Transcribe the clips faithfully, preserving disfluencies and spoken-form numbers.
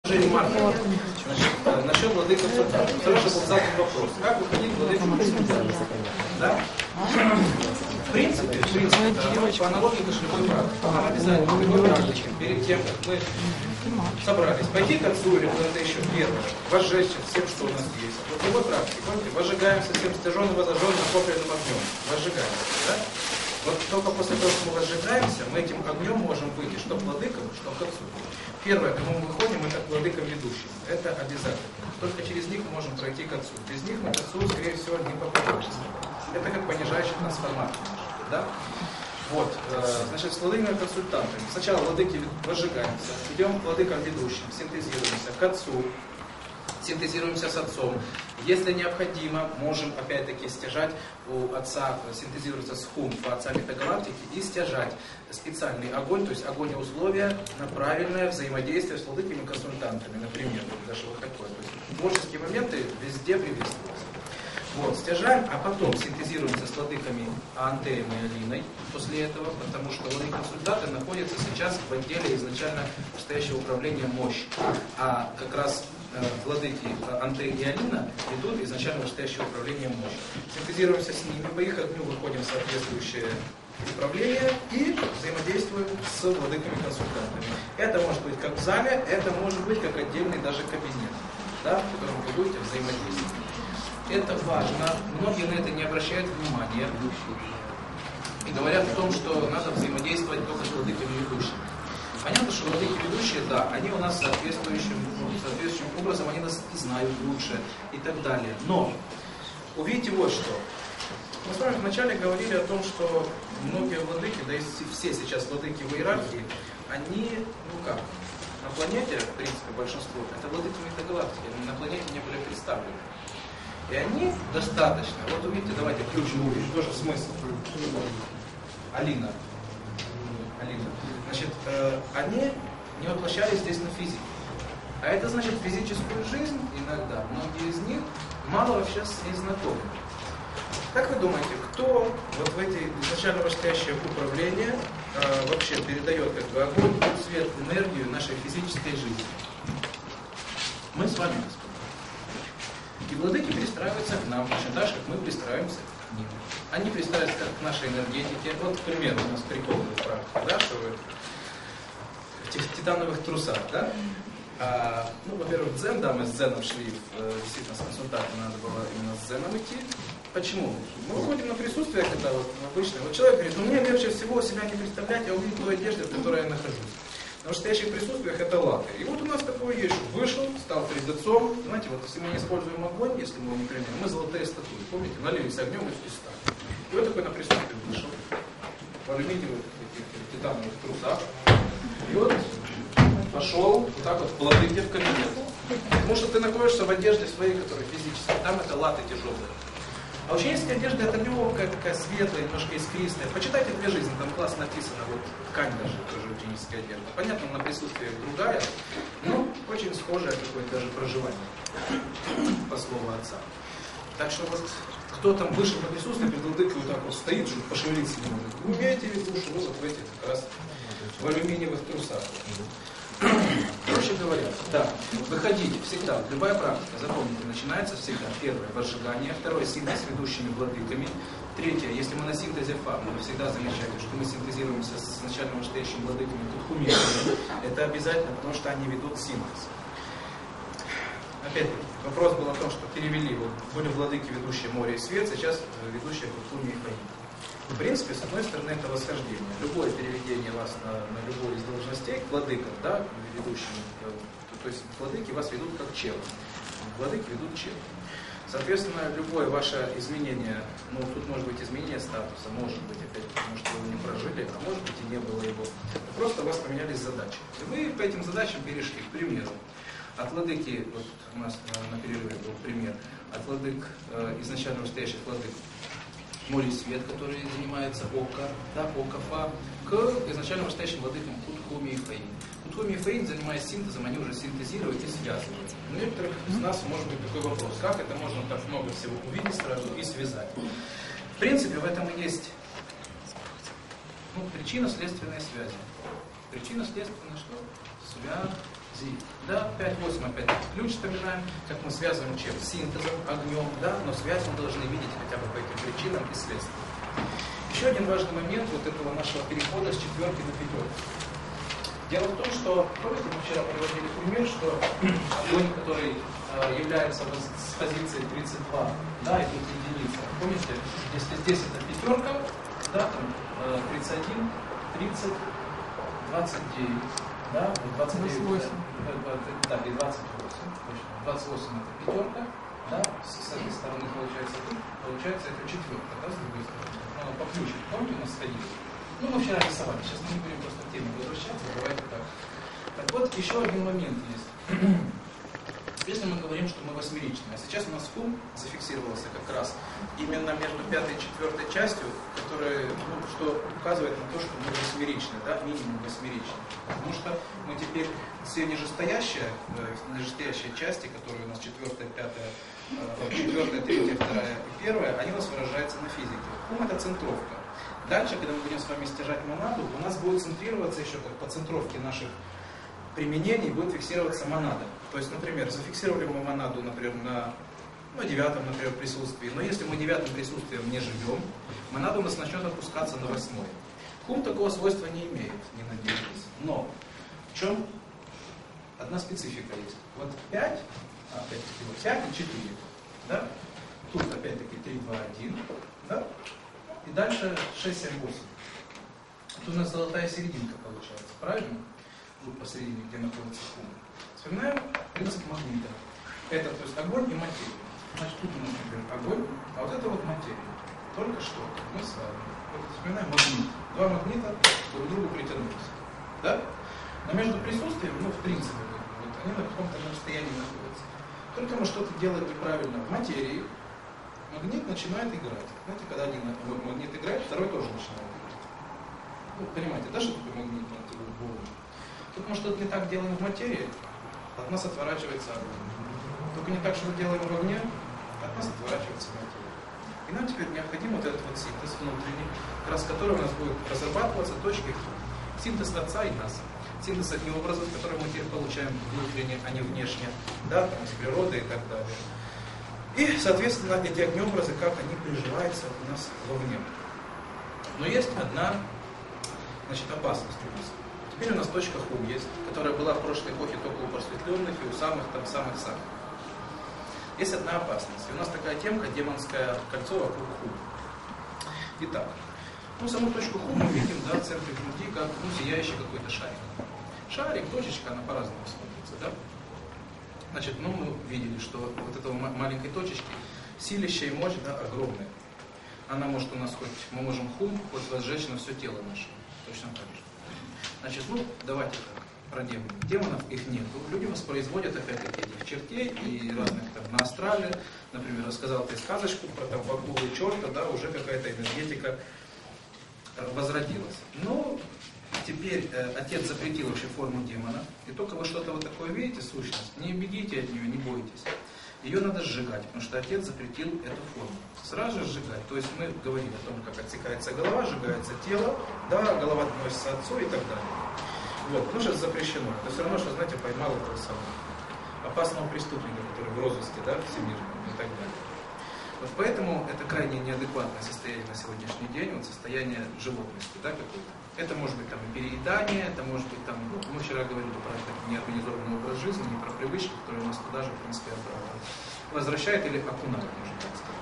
Значит, насчет владыка консультанта. Второй же был задан вопрос. Как выходить владыка консультанта? Да? В принципе, в принципе, да, по аналогии к шлевой практике. Нам обязательно в любой практике, перед тем, как мы собрались, пойти к отцу или куда-то еще первое, возжечься всем, что у нас есть. Вот в любой практике, помните, возжигаемся всем стяженным, возожженным, накопленным огнем. Возжигаемся, да? Вот только после того, что мы возжигаемся, мы этим огнем можем выйти, что к владыкам, что к отцу. Первое, кому мы выходим, это к владыкам ведущим. Это обязательно. Только через них мы можем пройти к отцу. Без них мы к отцу, скорее всего, не попадем. Это как понижающий трансформатор. Да? Вот, э, значит, с владыками консультантами. Сначала владыки возжигаемся, идем к владыкам ведущим, синтезируемся к отцу, синтезируемся с отцом. Если необходимо, можем опять-таки стяжать у отца, синтезируется с хум по отца метагалактики и стяжать специальный огонь, то есть огонь и условия на правильное взаимодействие с владыками консультантами, например, даже вот такое. То есть творческие моменты везде приветствуются. Вот, стяжаем, а потом синтезируемся с владыками Антеем и Алиной после этого, потому что владыки-консультанты находятся сейчас в отделе изначально настоящего управления мощь. А как раз э, владыки Антей и Алина ведут изначально настоящее управление мощь. Синтезируемся с ними, по их огню выходим в соответствующее управление и взаимодействуем с владыками-консультантами. Это может быть как в зале, это может быть как отдельный даже кабинет, да, в котором вы будете взаимодействовать. Это важно, многие на это не обращают внимания и говорят о том, что надо взаимодействовать только с владыками ведущими. Понятно, что владыки ведущие, да, они у нас соответствующим, соответствующим образом, они нас знают лучше и так далее. Но увидите вот что. Мы с вами вначале говорили о том, что многие владыки, да и все сейчас владыки в иерархии, они, ну как, на планете, в принципе, большинство, это владыки метагалактики, они на планете не были представлены. И они достаточно, вот увидите, давайте ключ увидим, тоже смысл. Алина. Алина. Значит, э, они не воплощались здесь на физике. А это значит физическую жизнь иногда. Многие из них мало вообще с ней знакомы. Как вы думаете, кто вот в эти изначально восходящие управления э, вообще передает как бы огонь, свет, энергию нашей физической жизни? Мы с вами, господа. И владыки пристраиваются к нам, точно так же, как мы пристраиваемся к ним. Они пристраиваются к нашей энергетике. Вот, к примеру, у нас прикол в практике, да, что вы в титановых трусах, да? А, ну, во-первых, дзен, да, мы с дзеном шли, действительно, с консультантом надо было именно с дзеном идти. Почему? Мы выходим на присутствие, когда вот обычно, вот человек говорит, ну мне легче всего себя не представлять, а увидеть ту одежду, в которой я нахожусь. На настоящих присутствиях это латы. И вот у нас такое есть, что вышел, стал перед отцом. Знаете, вот если мы не используем огонь, если мы его не применяем, мы золотые статуи, помните, налились огнем из песка. И вот такой на присутствие вышел, в алюминиевых таких титановых трусах. И вот пошел вот так вот в владыке в кабинет. Потому что ты находишься в одежде своей, которая физически, там это латы тяжелые. А ученическая одежда это легкая, такая светлая, немножко искристая. Почитайте «Две жизни», там классно написано, вот ткань даже, тоже ученическая одежда. Понятно, на присутствии другая, но очень схожее какое-то даже проживание, по слову отца. Так что вот, кто там вышел на присутствие, перед владыкой вот так вот стоит, чтобы пошевелиться не может. Вы имеете в виду, что вы вот в этих как раз в алюминиевых трусах. Проще говоря, да, выходите всегда, любая практика, запомните, начинается всегда. Первое – возжигание, второе – синтез с ведущими владыками, третье – если мы на синтезе фа, вы всегда замечаете, что мы синтезируемся с начальным настоящим владыками Кутхумирами. Это обязательно, потому что они ведут синтез. Опять-таки, вопрос был о том, что перевели, вот, были владыки, ведущие море и свет, сейчас ведущие Кутхуми и Фаим. В принципе, с одной стороны, это восхождение. Любое переведение вас на, на любой из должностей к владыкам, да, ведущим, то есть владыки вас ведут как чел. Владыки ведут чел. Соответственно, любое ваше изменение, ну, тут может быть изменение статуса, может быть, опять, потому что вы не прожили, а может быть и не было его. Просто у вас поменялись задачи. И вы по этим задачам перешли, к примеру. От владыки, вот у нас на, на перерыве был пример, от владык, э, изначально настоящих владык, море и свет, который занимается Ока, да, Окафа, к изначально настоящим владыкам Кутхуми и Фаин. Кутхуми и Фаин, занимаясь синтезом, они уже синтезируют и связывают. У некоторых из нас может быть такой вопрос, как это можно так много всего увидеть сразу и связать. В принципе, в этом и есть, ну, причинно-следственные связи. Причинно-следственная что? Связь, зи. Да, пять восемь опять ключ вспоминаем, как мы связываем чем? Синтезом, огнем, да, но связь мы должны видеть хотя бы по этим причинам и следствиям. Еще один важный момент вот этого нашего перехода с четверки на пятерку. Дело в том, что, помните, мы вчера приводили пример, что огонь, который э, является вот с позиции тридцать два, да, и тут единица. Помните, если здесь это пятерка, да, там э, тридцать один, тридцать, двадцать девять, да, двадцать девять, да, и двадцать восемь, точно, двадцать восемь это пятерка, да, с, с этой стороны получается тут, получается это четверка, да, с другой стороны. Надо по ключу, помните, у нас сходили? Ну, мы вчера рисовали, сейчас мы не будем просто к теме возвращаться, давайте так. Так вот, еще один момент есть. Если мы говорим, что мы восьмеричные, а сейчас у нас хум зафиксировался как раз именно между пятой и четвертой частью, которая, ну, что указывает на то, что мы восьмеричные, да, минимум восьмеричные. Потому что мы теперь все нижестоящие, нижестоящие части, которые у нас четвертая, пятая, четвертая, третья, вторая и первая, они у нас выражаются на физике. Хум это центровка. Дальше, когда мы будем с вами стяжать монаду, у нас будет центрироваться еще, как по центровке наших применений, будет фиксироваться монада. То есть, например, зафиксировали мы монаду, например, на ну, девятом, например, присутствии, но если мы девятым присутствием не живем, монада у нас начнет опускаться на восьмой. Хум такого свойства не имеет, не надейтесь. Но в чем одна специфика есть? Вот пять, опять-таки, вот пять и четыре, да? Тут опять-таки три, два, один, да? И дальше шесть, семь, восемь. Тут у нас золотая серединка получается, правильно? Вот посередине, где находится хум. Вспоминаем принцип магнита. Это, то есть, огонь и материя. Значит, тут у нас, например, огонь, а вот это вот материя. Только что мы с вами. Вот вспоминаем магнит. Два магнита друг к другу притянулись. Да? Но между присутствием, ну, в принципе, вот, они на каком-то расстоянии находятся. Только мы что-то делаем неправильно в материи, магнит начинает играть. Знаете, когда один магнит играет, второй тоже начинает играть. Ну, понимаете, да, что такое магнит? Тут мы что-то не так делаем в материи, от нас отворачивается огонь. Только не так, что мы делаем в огне, от нас отворачивается материя. И нам теперь необходим вот этот вот синтез внутренний, как раз который у нас будет разрабатываться точкой синтез отца и нас. Синтез одних образов, которые мы теперь получаем внутренне, а не внешне, да, там, из природы и так далее. И, соответственно, эти огнеобразы, как они приживаются у нас вовне. Но есть одна, значит, опасность у нас. Теперь у нас точка хум есть, которая была в прошлой эпохе только у просветленных и у самых там самых-самых. Есть одна опасность. И у нас такая темка демонское кольцо вокруг хум. Итак, ну саму точку хум мы видим, да, в центре груди, как ну, сияющий какой-то шарик. Шарик, точечка, она по-разному смотрится, да? Значит, ну мы видели, что вот этого маленькой точечки силища и мощь, да, огромная. Она может у нас хоть, мы можем хум хоть возжечь на все тело наше. Точно так же. Значит, ну давайте так, про демонов. Демонов их нету. Люди воспроизводят опять-таки этих чертей и разных там на астрале. Например, рассказал ты сказочку про там акулу и черта, да, уже какая-то энергетика возродилась. Но теперь э, отец запретил вообще форму демона. И только вы что-то вот такое видите, сущность, не бегите от нее, не бойтесь. Ее надо сжигать, потому что отец запретил эту форму. Сразу же сжигать. То есть мы говорили о том, как отсекается голова, сжигается тело, да, голова относится отцу и так далее. Вот, ну, сейчас запрещено. Это все равно, что, знаете, поймал этого самого опасного преступника, который в розыске, да, всемирном и так далее. Вот поэтому это крайне неадекватное состояние на сегодняшний день, вот состояние животности, да, какое-то. Это может быть там и переедание, это может быть там, ну, мы вчера говорили про неорганизованный образ жизни, не про привычки, которые нас туда же, в принципе, возвращает или окунает, можно так сказать.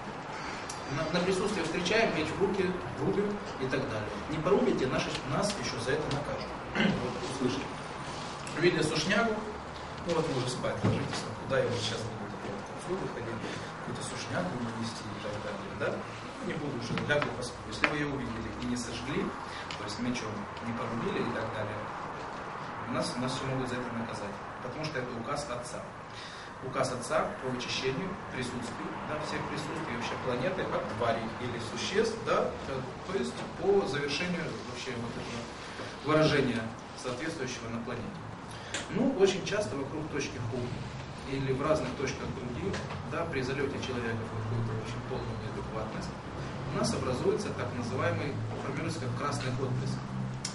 На, на присутствие встречаем, меч в руки, рубим и так далее. Не порубите, наши, нас еще за это накажут. Вот, услышали. Увидели сушнягу, ну вот вы уже спать ложитесь, куда я вот сейчас буду такой конфликт выходить, какую-то сушнягу вести и так далее, да? Не буду уже, лягу посплю. Если вы ее увидели и не сожгли, то есть мечом не порубили и так далее, нас, нас все могут за это наказать, потому что это указ отца. Указ отца по вычищению присутствий, да, всех присутствий вообще планеты от тварей или существ, да, то есть по завершению вообще вот этого выражения соответствующего на планете. Ну, очень часто вокруг точки хум или в разных точках груди, да, при залете человека в какую-то очень полную неадекватность, у нас образуется так называемый, формируется как красный отблеск.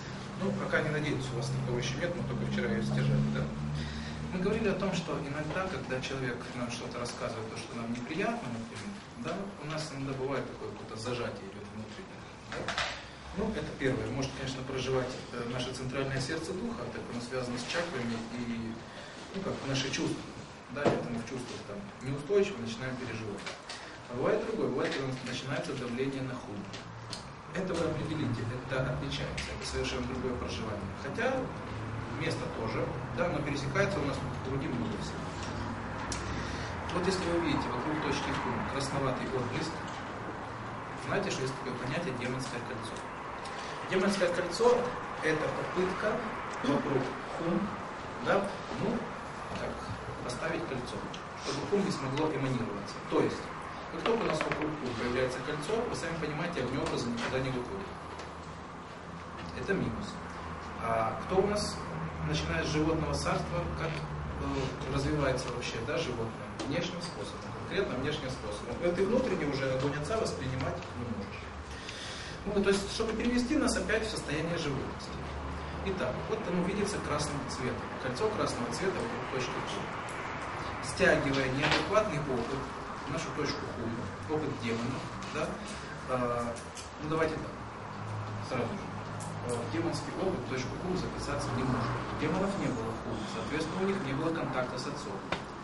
Ну, пока не надейтесь, у вас никого еще нет, мы только вчера ее стяжали, да? Мы говорили о том, что иногда, когда человек нам что-то рассказывает, то, что нам неприятно, например, да, у нас иногда бывает такое какое-то зажатие идет внутреннее. Да? Ну, это первое. Может, конечно, проживать наше центральное сердце духа, так оно связано с чакрами и, ну, как наши чувства. Да, поэтому в чувствах там неустойчиво начинаем переживать. А бывает другое, бывает, когда начинается давление на хум. Это вы определите, это отличается, это совершенно другое проживание. Хотя место тоже, да, но пересекается у нас другим мудровцем. Вот если вы видите вокруг точки хум красноватый отблеск, знаете, что есть такое понятие демонское кольцо. Демонское кольцо – это попытка вокруг хум, да, ну, так, поставить кольцо, чтобы хум не смогло эманироваться. То есть, как только у нас вокруг хум появляется кольцо, вы сами понимаете, огнеобразы никуда не выходит. Это минус. А кто у нас, начиная с животного царства, как э, развивается вообще, да, животное? Внешним способом, конкретно внешним способом. Но ты внутренне уже огонь отца воспринимать не можешь. Ну, то есть, чтобы перевести нас опять в состояние животности. Итак, вот оно видится красным цветом. Кольцо красного цвета вокруг точки хум. Стягивая неадекватный опыт, нашу точку хум, опыт демонов, да, э, ну давайте так, сразу же. В демонский опыт точку хум записаться не может. У демонов не было хум, соответственно, у них не было контакта с отцом.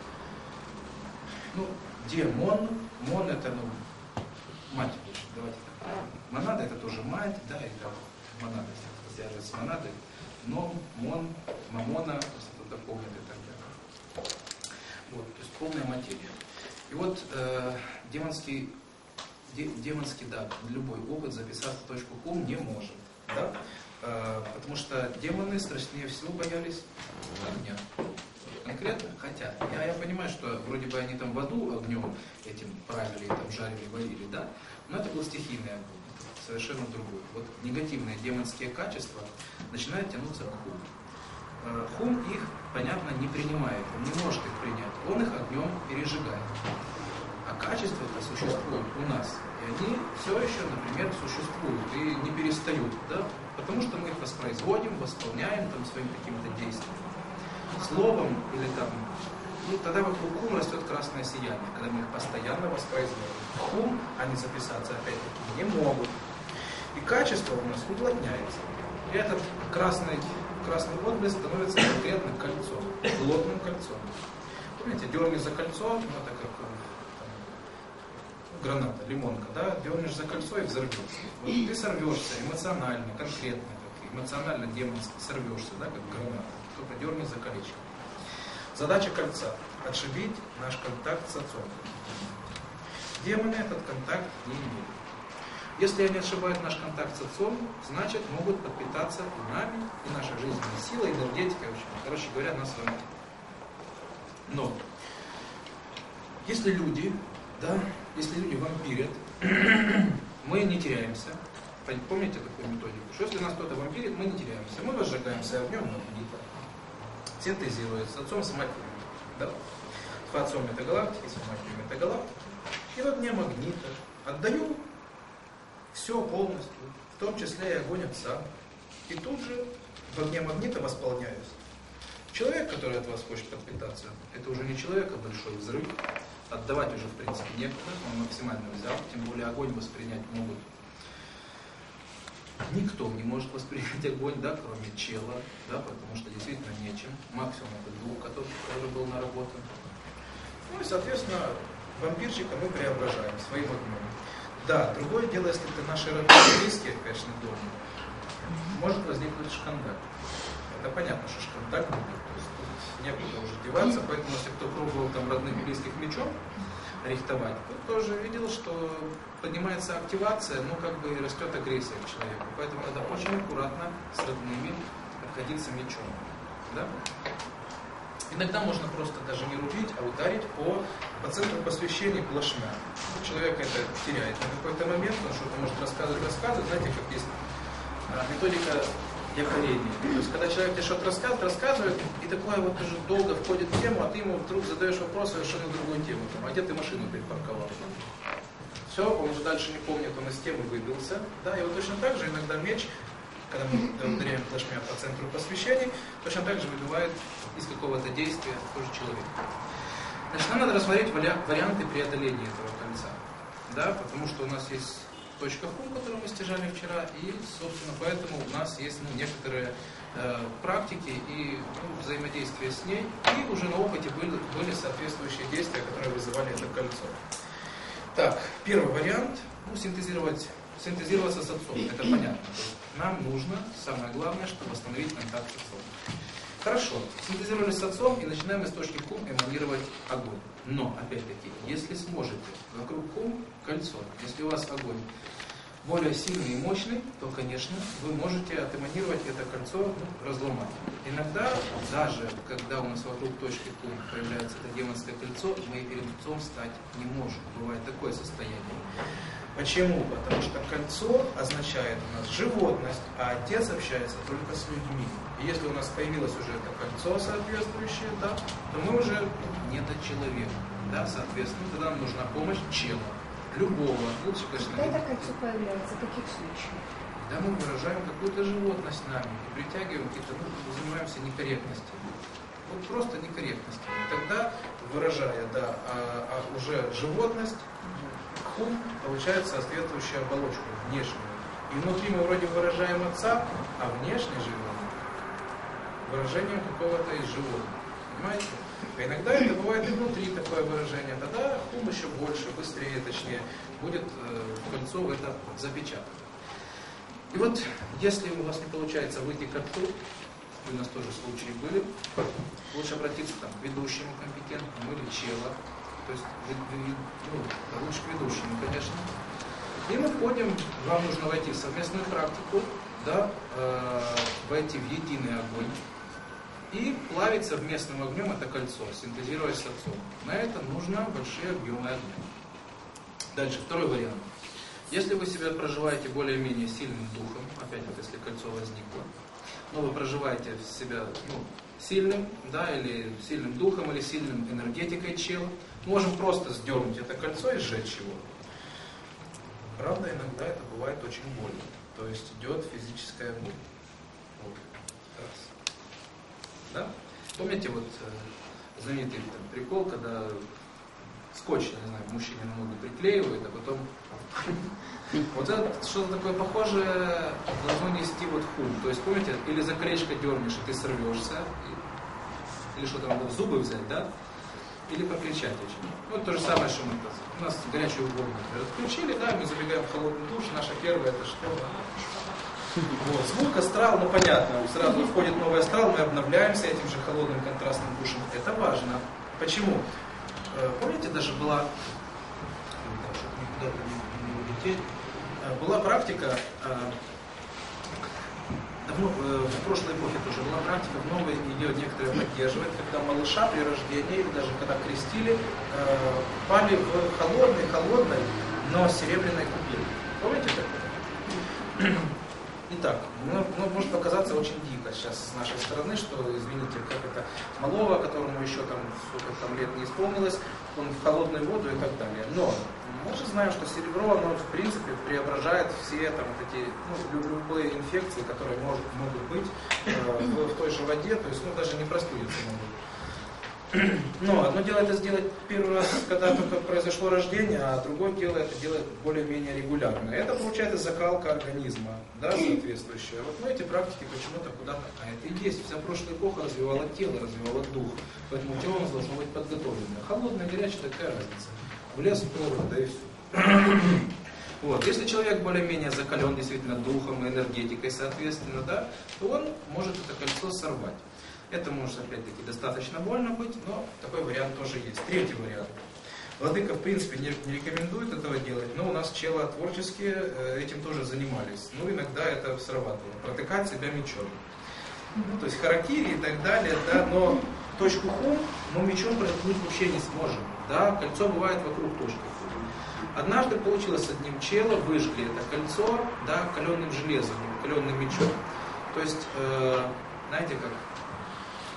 Ну, демон, мон это, ну, мать, давайте так. Монада это тоже мать, да, это монада, связывается с монадой. Но, мон, мамона, если кто-то помнит и так далее. Вот, то есть полная материя. И вот э, демонский, де, демонский, да, любой опыт записаться в точку хум не может. Да? Э, потому что демоны страшнее всего боялись огня. Конкретно, хотя я, я понимаю, что вроде бы они там в аду огнем этим правили, там жарили, варили, да, но это был стихийный огонь, это совершенно другой. Вот негативные демонские качества начинают тянуться к хум. Э, хум их, понятно, не принимает, он не может их принять, он их огнем пережигает. А качества-то существуют у нас, и они все еще, например, существуют и не перестают, да, потому что мы их воспроизводим, восполняем там своим каким-то действием. Словом или там, ну тогда вокруг хум растет красное сияние, когда мы их постоянно воспроизводим. Хум, они записаться опять-таки не могут. И качество у нас уплотняется. И этот красный, красный отблеск становится конкретным кольцом, плотным кольцом. Помните, дернешь за кольцо, ну это как там, граната, лимонка, да, дернешь за кольцо и взорвешься. Вот ты сорвешься эмоционально, конкретно, как эмоционально демонски сорвешься, да, как граната. Кто-то дернет за колечко. Задача кольца – отшибить наш контакт с отцом. Демоны этот контакт не имеют. Если они отшибают наш контакт с отцом, значит могут подпитаться и нами, и нашей жизненной силой, энергетикой, в общем, короче говоря, нас вами. Но если люди, да, если люди вампирят, мы не теряемся. Помните такую методику? Что если нас кто-то вампирит, мы не теряемся. Мы возжигаемся огнем на магнита. Синтезируется с отцом самотием. Да? С отцом метагалактики, с самотием метагалактики. И в огне магнита отдаю все полностью, в том числе и огонь отца. И тут же в огне магнита восполняюсь. Человек, который от вас хочет подпитаться, это уже не человек, а большой взрыв. Отдавать уже в принципе некуда, он максимально взял, тем более огонь воспринять могут. Никто не может воспринять огонь, да, кроме чела, да, потому что действительно нечем. Максимум это дух, который, который был наработан. Ну и, соответственно, вампирчика мы преображаем своим огнем. Да, другое дело, если это наши родные близкие, конечно, дома, может возникнуть шкандаль. Это понятно, что шкандаль будет, то есть тут некуда уже деваться, поэтому если кто пробовал там родных близких мечом рихтовать, тот тоже видел, что поднимается активация, ну как бы растет агрессия к человеку. Поэтому надо очень аккуратно с родными обходиться мечом. Да? Иногда можно просто даже не рубить, а ударить по, по центру посвящения плашмя. Человек это теряет на какой-то момент, он что-то может рассказывать, рассказывать. Знаете, как есть а, методика якорения. То есть, когда человек тебе что-то рассказывает, рассказывает, и такое вот уже долго входит в тему, а ты ему вдруг задаешь вопрос совершенно другую тему. Там, а где ты машину припарковал? Все, он уже дальше не помнит, он из темы выбился. Да, и вот точно так же иногда меч когда мы ударяем плашмя по центру посвящений, точно так же выбивает из какого-то действия тоже человек. Значит, нам надо рассмотреть варианты преодоления этого кольца. Да, потому что у нас есть точка хум, которую мы стяжали вчера, и, собственно, поэтому у нас есть ну, некоторые э, практики и ну, взаимодействие с ней, и уже на опыте были, были соответствующие действия, которые вызывали это кольцо. Так, первый вариант, ну, синтезировать, синтезироваться с отцом, это понятно. Нам нужно, самое главное, чтобы восстановить контакт с отцом. Хорошо, синтезировались с отцом и начинаем из точки хум эманировать огонь. Но, опять-таки, если сможете, вокруг хум кольцо, если у вас огонь более сильный и мощный, то, конечно, вы можете отэманировать это кольцо, ну, разломать. Иногда, даже когда у нас вокруг точки хум появляется это демонское кольцо, мы перед отцом стать не можем. Бывает такое состояние. Почему? Потому что кольцо означает у нас животность, а отец общается только с людьми. И если у нас появилось уже это кольцо соответствующее, да, то мы уже не до человека. Да, соответственно, тогда нам нужна помощь чела. Любого. Лучше, конечно, когда это кольцо появляется? В каких случаях? Да, мы выражаем какую-то животность нами и притягиваем какие-то, ну, занимаемся некорректностью. Вот просто некорректностью. И тогда, выражая, да, а, а уже животность, хум получает соответствующую оболочку, внешнюю. И внутри мы вроде выражаем отца, а внешне живем выражением какого-то из животных. Понимаете? А иногда это бывает и внутри такое выражение. Тогда хум еще больше, быстрее, точнее, будет э, кольцо в это запечатано. И вот, если у вас не получается выйти к отцу, у нас тоже случаи были, лучше обратиться там, к ведущему компетентному или чела. То есть, ну, лучше к ведущему, конечно. И мы входим, вам нужно войти в совместную практику, да, э, войти в единый огонь и плавить совместным огнем это кольцо, синтезировать с отцом. На это нужно большие объемы огня. Дальше, второй вариант. Если вы себя проживаете более-менее сильным духом, опять вот если кольцо возникло, но вы проживаете себя ну, сильным, да, или сильным духом, или сильным энергетикой чела, можем просто сдернуть это кольцо и сжечь его. Правда, иногда это бывает очень больно. То есть идет физическая боль. Вот. Раз. Да? Помните вот э, знаменитый там, прикол, когда скотч, я не знаю, мужчине на ногу приклеивают, а потом вот это что-то такое похожее должно нести вот хум. То есть, помните, или за колечко дернешь, и ты сорвешься, или что-то надо в зубы взять, да? Или прокричать очень. Вот то же самое, что мы у нас горячую воду отключили, да, мы забегаем в холодный душ, наша первая это что? Вот, звук, астрал, ну понятно, сразу входит новый астрал, мы обновляемся этим же холодным контрастным душем. Это важно. Почему? Помните, даже была, чтобы никуда не улететь, была практика, давно, в прошлой эпохе тоже была практика, в новой ее некоторые поддерживают, когда малыша при рождении, или даже когда крестили, пали в холодной, холодной, но серебряной купели. Помните такое? Итак, ну, ну, может показаться очень дико сейчас с нашей стороны, что, извините, как это малого, которому еще там сколько там лет не исполнилось, он в холодную воду и так далее. Но мы же знаем, что серебро, оно в принципе преображает все там вот эти, ну, любые инфекции, которые может, могут быть э, в, в той же воде, то есть ну, даже не простудиться могут. Но одно дело это сделать первый раз, когда только произошло рождение, а другое дело это делать более-менее регулярно. Это получается закалка организма, да, соответствующая. Вот мы эти практики почему-то куда-то, а это и есть. Вся прошлая эпоха развивала тело, развивала дух. Поэтому тело у нас должно быть подготовлено. Холодное, горячее, такая разница. В лес, в город, да и все. Вот. Если человек более-менее закален действительно духом и энергетикой, соответственно, да, то он может это кольцо сорвать. Это может, опять-таки, достаточно больно быть, но такой вариант тоже есть. Третий вариант. Владыка, в принципе, не, не рекомендует этого делать, но у нас чела творческие э, этим тоже занимались. Ну, иногда это срабатывало. Протыкать себя мечом. Ну, то есть харакири и так далее, да, но точку хум мы мечом проткнуть вообще не сможем. Да, кольцо бывает вокруг точки хум. Однажды получилось с одним челом, выжгли это кольцо, да, каленым железом, каленым мечом. То есть, э, знаете как,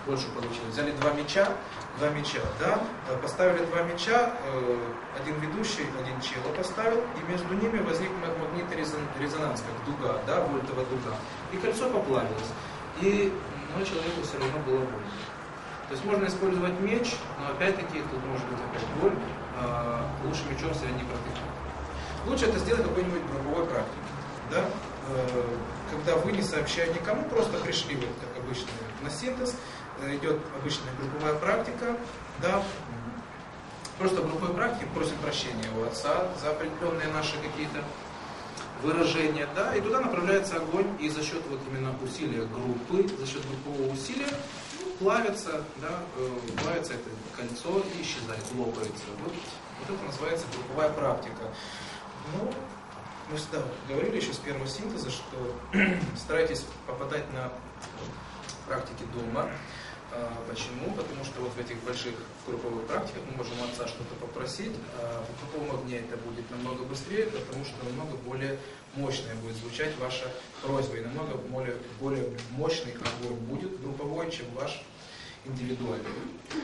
больше получилось. Взяли два мяча, два мяча, да, поставили два мяча, один ведущий, один чело поставил, и между ними возник магнитный резонанс, как дуга, да, вольтовая дуга. И кольцо поплавилось. И но человеку все равно было больно. То есть можно использовать меч, но опять-таки тут может быть опять боль, а лучше мечом себя не протыкать. Лучше это сделать какой-нибудь групповой практикой. Да? Когда вы, не сообщая никому, просто пришли, вот, как обычно, на синтез, идет обычная групповая практика, да? Просто в групповой практике просим прощения у отца за определенные наши какие-то выражения, да, и туда направляется огонь, и за счет вот именно усилия группы, за счет группового усилия ну, плавится, да, э, плавится это кольцо и исчезает, лопается. Вот, вот это называется групповая практика. Ну, мы всегда говорили еще с первого синтеза, что старайтесь попадать на практики дома. Почему? Потому что вот в этих больших групповых практиках мы можем у отца что-то попросить, а в групповом огне это будет намного быстрее, потому что намного более мощная будет звучать ваша просьба, и намного более, более мощный огонь будет групповой, чем ваш индивидуальный.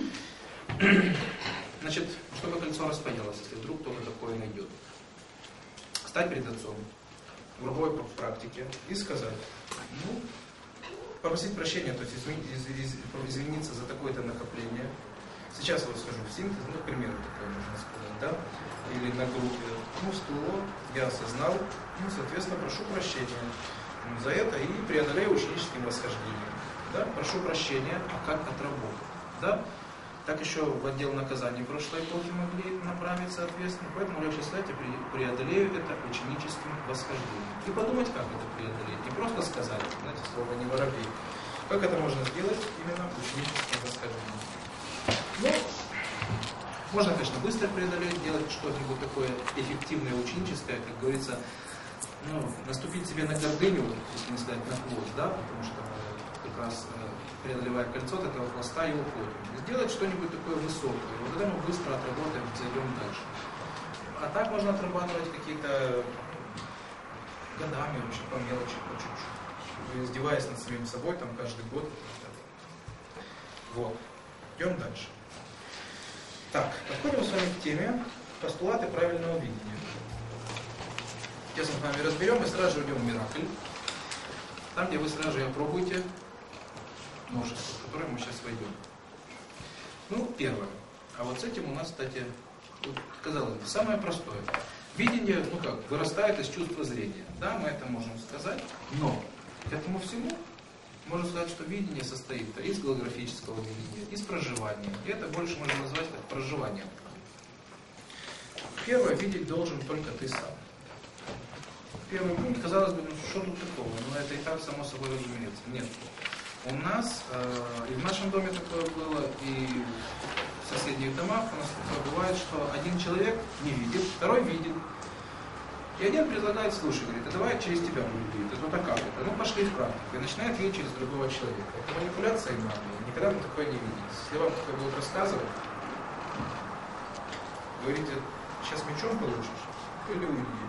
Значит, чтобы кольцо распадалось, если вдруг кто-то такое найдет. Встать перед отцом в групповой практике и сказать, ну, попросить прощения, то есть извиниться за такое-то накопление. Сейчас вот скажу в синтез, ну, к примеру, такое можно сказать, да, или на группе. Ну, всплыло, я осознал, ну, соответственно, прошу прощения за это и преодолею ученическим восхождением. Да, прошу прощения, а как отработать, да? Так еще в отдел наказаний прошлой эпохи могли направить, соответственно, поэтому легче сказать, я преодолею это ученическим восхождением. И подумать, как это преодолеть, не просто сказать, знаете, слово не воробей. Как это можно сделать именно ученическим восхождением? Ну, можно, конечно, быстро преодолеть, делать что-нибудь такое эффективное, ученическое, как говорится, ну, наступить себе на гордыню, если не сказать на хвост, да, потому что как раз преодолевая кольцо от этого хвоста и уходим. Сделать что-нибудь такое высокое, вот тогда мы быстро отработаем, зайдем дальше. А так можно отрабатывать какие-то годами, вообще по мелочи, по чуть-чуть, издеваясь над самим собой, там каждый год. Вот. Идем дальше. Так, подходим с вами к теме постулаты правильного видения. Сейчас мы с вами разберем и сразу же идем в Миракль. Там, где вы сразу же опробуете множество, в которое мы сейчас войдем. Ну, первое. А вот с этим у нас, кстати, тут, казалось бы, самое простое. Видение, ну как, вырастает из чувства зрения. Да, мы это можем сказать, но к этому всему можно сказать, что видение состоит из голографического видения, из проживания. И это больше можно назвать как проживание. Первое, видеть должен только ты сам. Первый пункт, казалось бы, ну что тут такого? Ну это и так само собой разумеется. Нет. У нас, э, и в нашем доме такое было, и в соседних домах у нас такое бывает, что один человек не видит, второй видит. И один предлагает, слушай, говорит, а давай через тебя буду видеть. Это вот как это? Ну пошли в практику. И начинает видеть через другого человека. Это манипуляция и магия. Никогда мы такое не видели. Если вам такое будут рассказывать, говорите, сейчас мечом получишь, или уйди.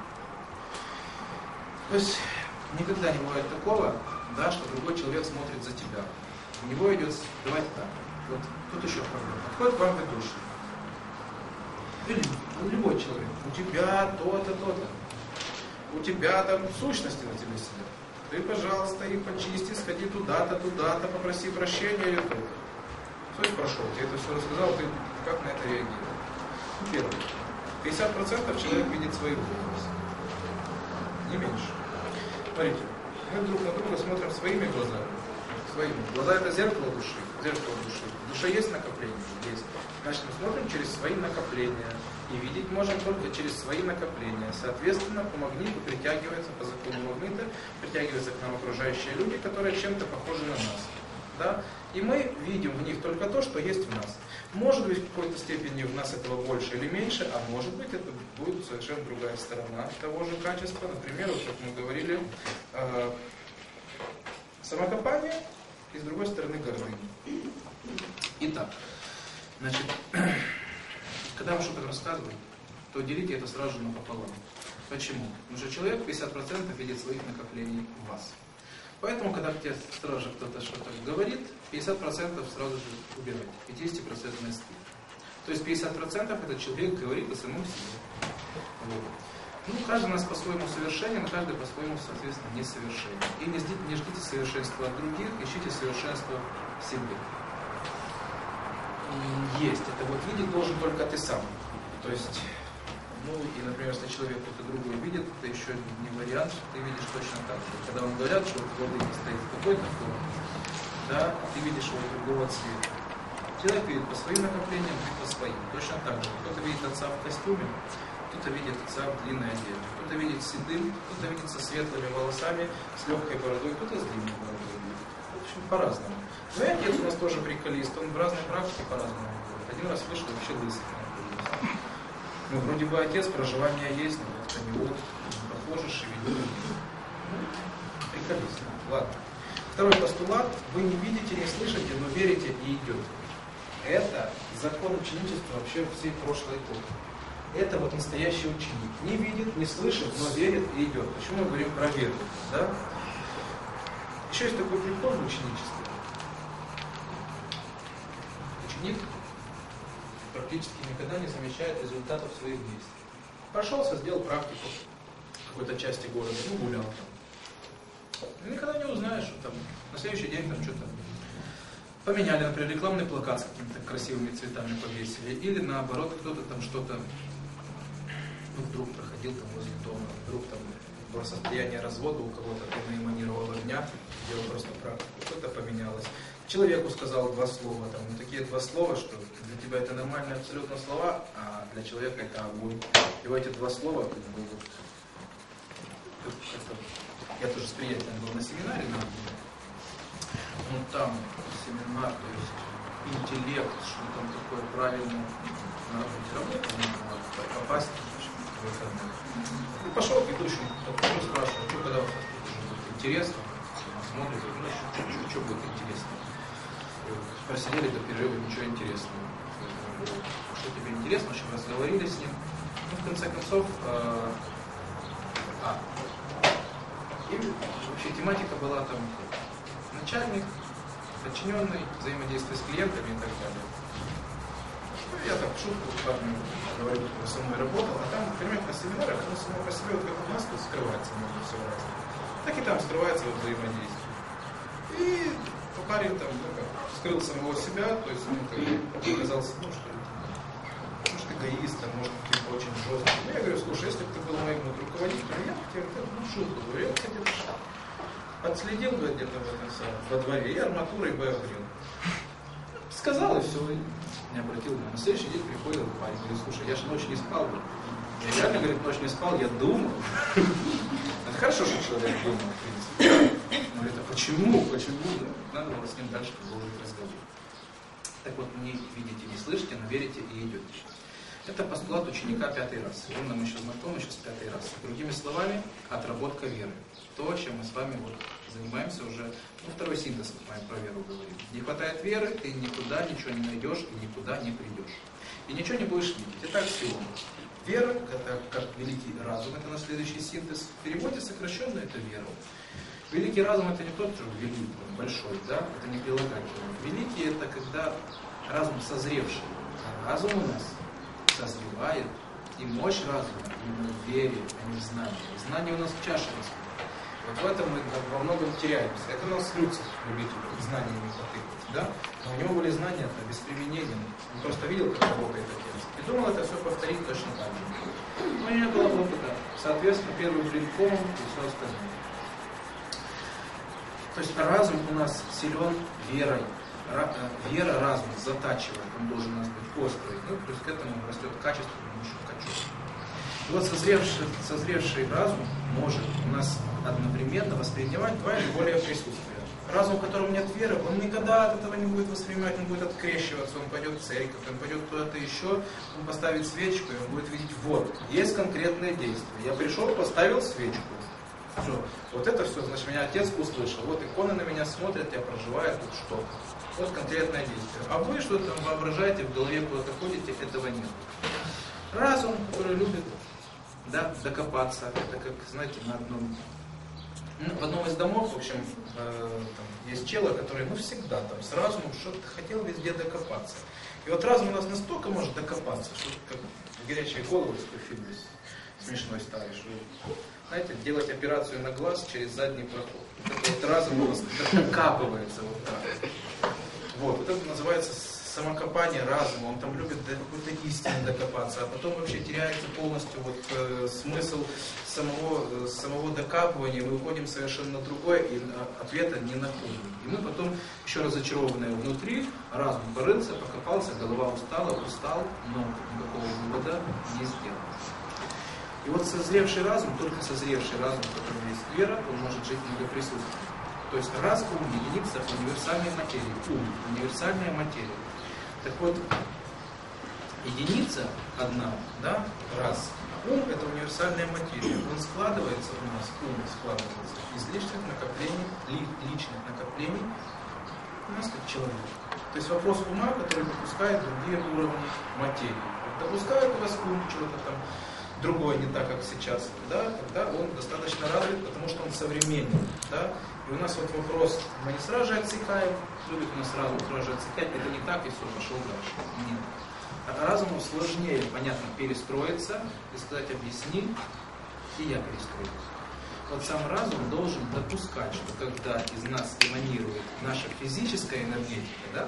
То есть никогда не бывает такого, да, что другой человек смотрит за тебя. У него идет, давайте так, вот тут еще проблема. Подходит к вам ведущий. Или любой человек. У тебя то-то, то-то. У тебя там сущности на тебе сидят. Ты, пожалуйста, их почисти, сходи туда-то, туда-то, попроси прощения или то-то. Все, прошел, тебе это все рассказал, ты как на это реагируешь? Ну, первое. пятьдесят процентов человек видит свои образы. Не меньше. Смотрите, мы друг на друга смотрим своими глазами. Своими. Глаза это зеркало души. Зеркало души. В душе есть накопление? Есть. Значит, мы смотрим через свои накопления. И видеть можем только через свои накопления. Соответственно, по магниту притягивается, по закону магнита, притягиваются к нам окружающие люди, которые чем-то похожи на нас. Да? И мы видим в них только то, что есть в нас. Может быть, в какой-то степени в нас этого больше или меньше, а может быть, это будет совершенно другая сторона того же качества. Например, вот как мы говорили, э, самокопание и с другой стороны гордыня. Итак, значит, когда вам что-то рассказывают, то делите это сразу же напополам. Почему? Потому что человек пятьдесят процентов видит своих накоплений в вас. Поэтому, когда тебе сразу же кто-то что-то говорит, пятьдесят процентов сразу же убирать, пятьдесят процентов стиль. То есть пятьдесят процентов этот человек говорит о самом себе. Вот. Ну, каждый у нас по-своему совершенен, каждый по-своему, соответственно, несовершенен. И не ждите, не ждите совершенства от других, ищите совершенство в себе. Есть. Это вот видеть должен только ты сам. То есть, ну и, например, если человек кто-то другой видит, это еще не вариант, что ты видишь точно так же. Когда вам говорят, что в владыке стоит в какой-то форме, да, ты видишь его другого цвета. Человек видит по своим накоплениям, ты по своим. Точно так же. Кто-то видит отца в костюме, кто-то видит отца в длинной одежде, кто-то видит седым, кто-то видит со светлыми волосами, с легкой бородой, кто-то с длинной бородой. В общем, по-разному. Но и отец у нас тоже приколист, он в разной практике по-разному говорит. Один раз вышел вообще лысый. Ну, вроде бы отец, проживание есть, но как-то не вот, похоже, шевелюра. Приколист. Ладно. Второй постулат. Вы не видите, не слышите, но верите и идете. Это закон ученичества вообще всей прошлой эпохи. Это вот настоящий ученик. Не видит, не слышит, но верит и идет. Почему мы говорим про веру? Да? Еще есть такой прикол в ученичестве. Ученик практически никогда не замечает результатов своих действий. Прошелся, сделал практику в какой-то части города, ну гулял там. И никогда не узнаешь, что там на следующий день там что-то поменяли, например, рекламный плакат с какими-то красивыми цветами повесили, или наоборот кто-то там что-то, ну, вдруг проходил там возле дома, вдруг там было состояние развода, у кого-то ты наэманировал огня, делал просто практику, что-то поменялось. Человеку сказал два слова, там, ну, такие два слова, что для тебя это нормальные абсолютно слова, а для человека это огонь. И вот эти два слова, как бы, вот, это, я тоже с приятелем был на семинаре, на ну там семинар, то есть интеллект, что там такое правильно на работе работать, надо попасть в выходные. И пошел к ведущему, кто спрашивал, что когда у вас будет интересно, смотрит, ну что, что, что будет интересно. Просидели до перерыва, ничего интересного. Что тебе интересно, в общем, разговорили с ним. Ну, в конце концов, э, а, и вообще тематика была там начальник, подчиненный, взаимодействие с клиентами и так далее. Ну, я так в шутку с парнем говорю, кто со мной работал, а там, например, на семинарах, оно само по себе, вот как у нас тут скрывается много всего разного, так и там скрывается вот взаимодействие. И парень там, ну, как, скрыл самого себя, то есть, ну, как, оказался, ну, что ли, может, эгоистом, может, каким-то очень жестким. Ну, я говорю, слушай, если бы ты был моим вот, руководителем, я бы тебе, ну, шутку говорю, я бы хотел подследил бы где-то в этом самом, во дворе, и арматурой бы обрел. Сказал, и все, и не обратил внимания. На следующий день приходил парень, говорит, слушай, я же ночь не спал. Я реально, говорит, ночь не спал, я думал. Это хорошо, что человек думал, в принципе. Но это почему? Почему? Надо было с ним дальше продолжить разговор. Так вот, не видите, не слышите, но верите и идете. Это постулат ученика пятый раз. Он нам еще знаком еще с пятый раз. Другими словами, отработка веры. То, чем мы с вами вот занимаемся уже, ну, второй синтез, мы про веру говорим. Не хватает веры, ты никуда ничего не найдешь и никуда не придешь. И ничего не будешь видеть. Это аксиома. Вера, это как великий разум, это наш следующий синтез. В переводе сокращенно это вера. Великий разум это не тот, что великий, большой, да, это не прилагательное. Великий это когда разум созревший. А разум у нас созревает, и мощь разума именно в вере, а не в знании. Знание у нас в чаше растет. Вот в этом мы во многом теряемся. Это у нас Люцифер, любитель знаниями потыкать, да? Но у него были знания это без применения. Он просто видел, как работает отец. И думал это все повторить точно так же. Но не было опыта. Соответственно, первым блинком и все остальное. То есть разум у нас силен верой. Вера разум затачивает, он должен у нас быть острый. Ну, плюс к этому растет качество, еще качество. И вот созревший, созревший разум может у нас одновременно воспринимать два или более присутствия. Разум, в котором нет веры, он никогда от этого не будет воспринимать, он будет открещиваться, он пойдет в церковь, он пойдет куда-то еще, он поставит свечку, и он будет видеть, вот, есть конкретные действия. Я пришел, поставил свечку. Все. Вот это все, значит, меня отец услышал. Вот иконы на меня смотрят, я проживаю тут что-то. Вот конкретное действие. А вы что-то там воображаете, в голове куда-то ходите, этого нет. Разум, который любит, да, докопаться, это как, знаете, на одном Ну, в одном из домов, в общем, э, там, есть чело, который, ну, всегда там с разумом что-то хотел везде докопаться. И вот разум у нас настолько может докопаться, что как горячие головы, такой фильм смешной старый, что, знаете, делать операцию на глаз через задний проход. Это вот разум у вас докапывается вот так. Вот, вот это называется самокопание разума, он там любит до какой-то истины докопаться, а потом вообще теряется полностью вот, э, смысл самого, э, самого докапывания, мы уходим совершенно на другое и ответа не находим. И мы потом, еще разочарованные внутри, разум порылся, покопался, голова устала, устал, но никакого вывода не сделал. И вот созревший разум, только созревший разум, в котором есть вера, он может жить многоприсутственно. То есть раз ум единица универсальной материи, ум, универсальная материя. Так вот, единица одна, да, раз. Ум – это универсальная материя. Он складывается у нас, ум складывается из личных накоплений, ли, личных накоплений у нас как человек. То есть вопрос ума, который допускает другие уровни материи. Допускает у вас ум чего-то там другое, не так, как сейчас, да, тогда он достаточно развит, потому что он современный, да. И у нас вот вопрос, мы не сразу же отсекаем, любит у нас разум сразу же отсекать, это не так, и все, пошел дальше. Нет. А разуму сложнее, понятно, перестроиться и сказать, объясни, и я перестроюсь. Вот сам разум должен допускать, что когда из нас эманирует наша физическая энергетика, да,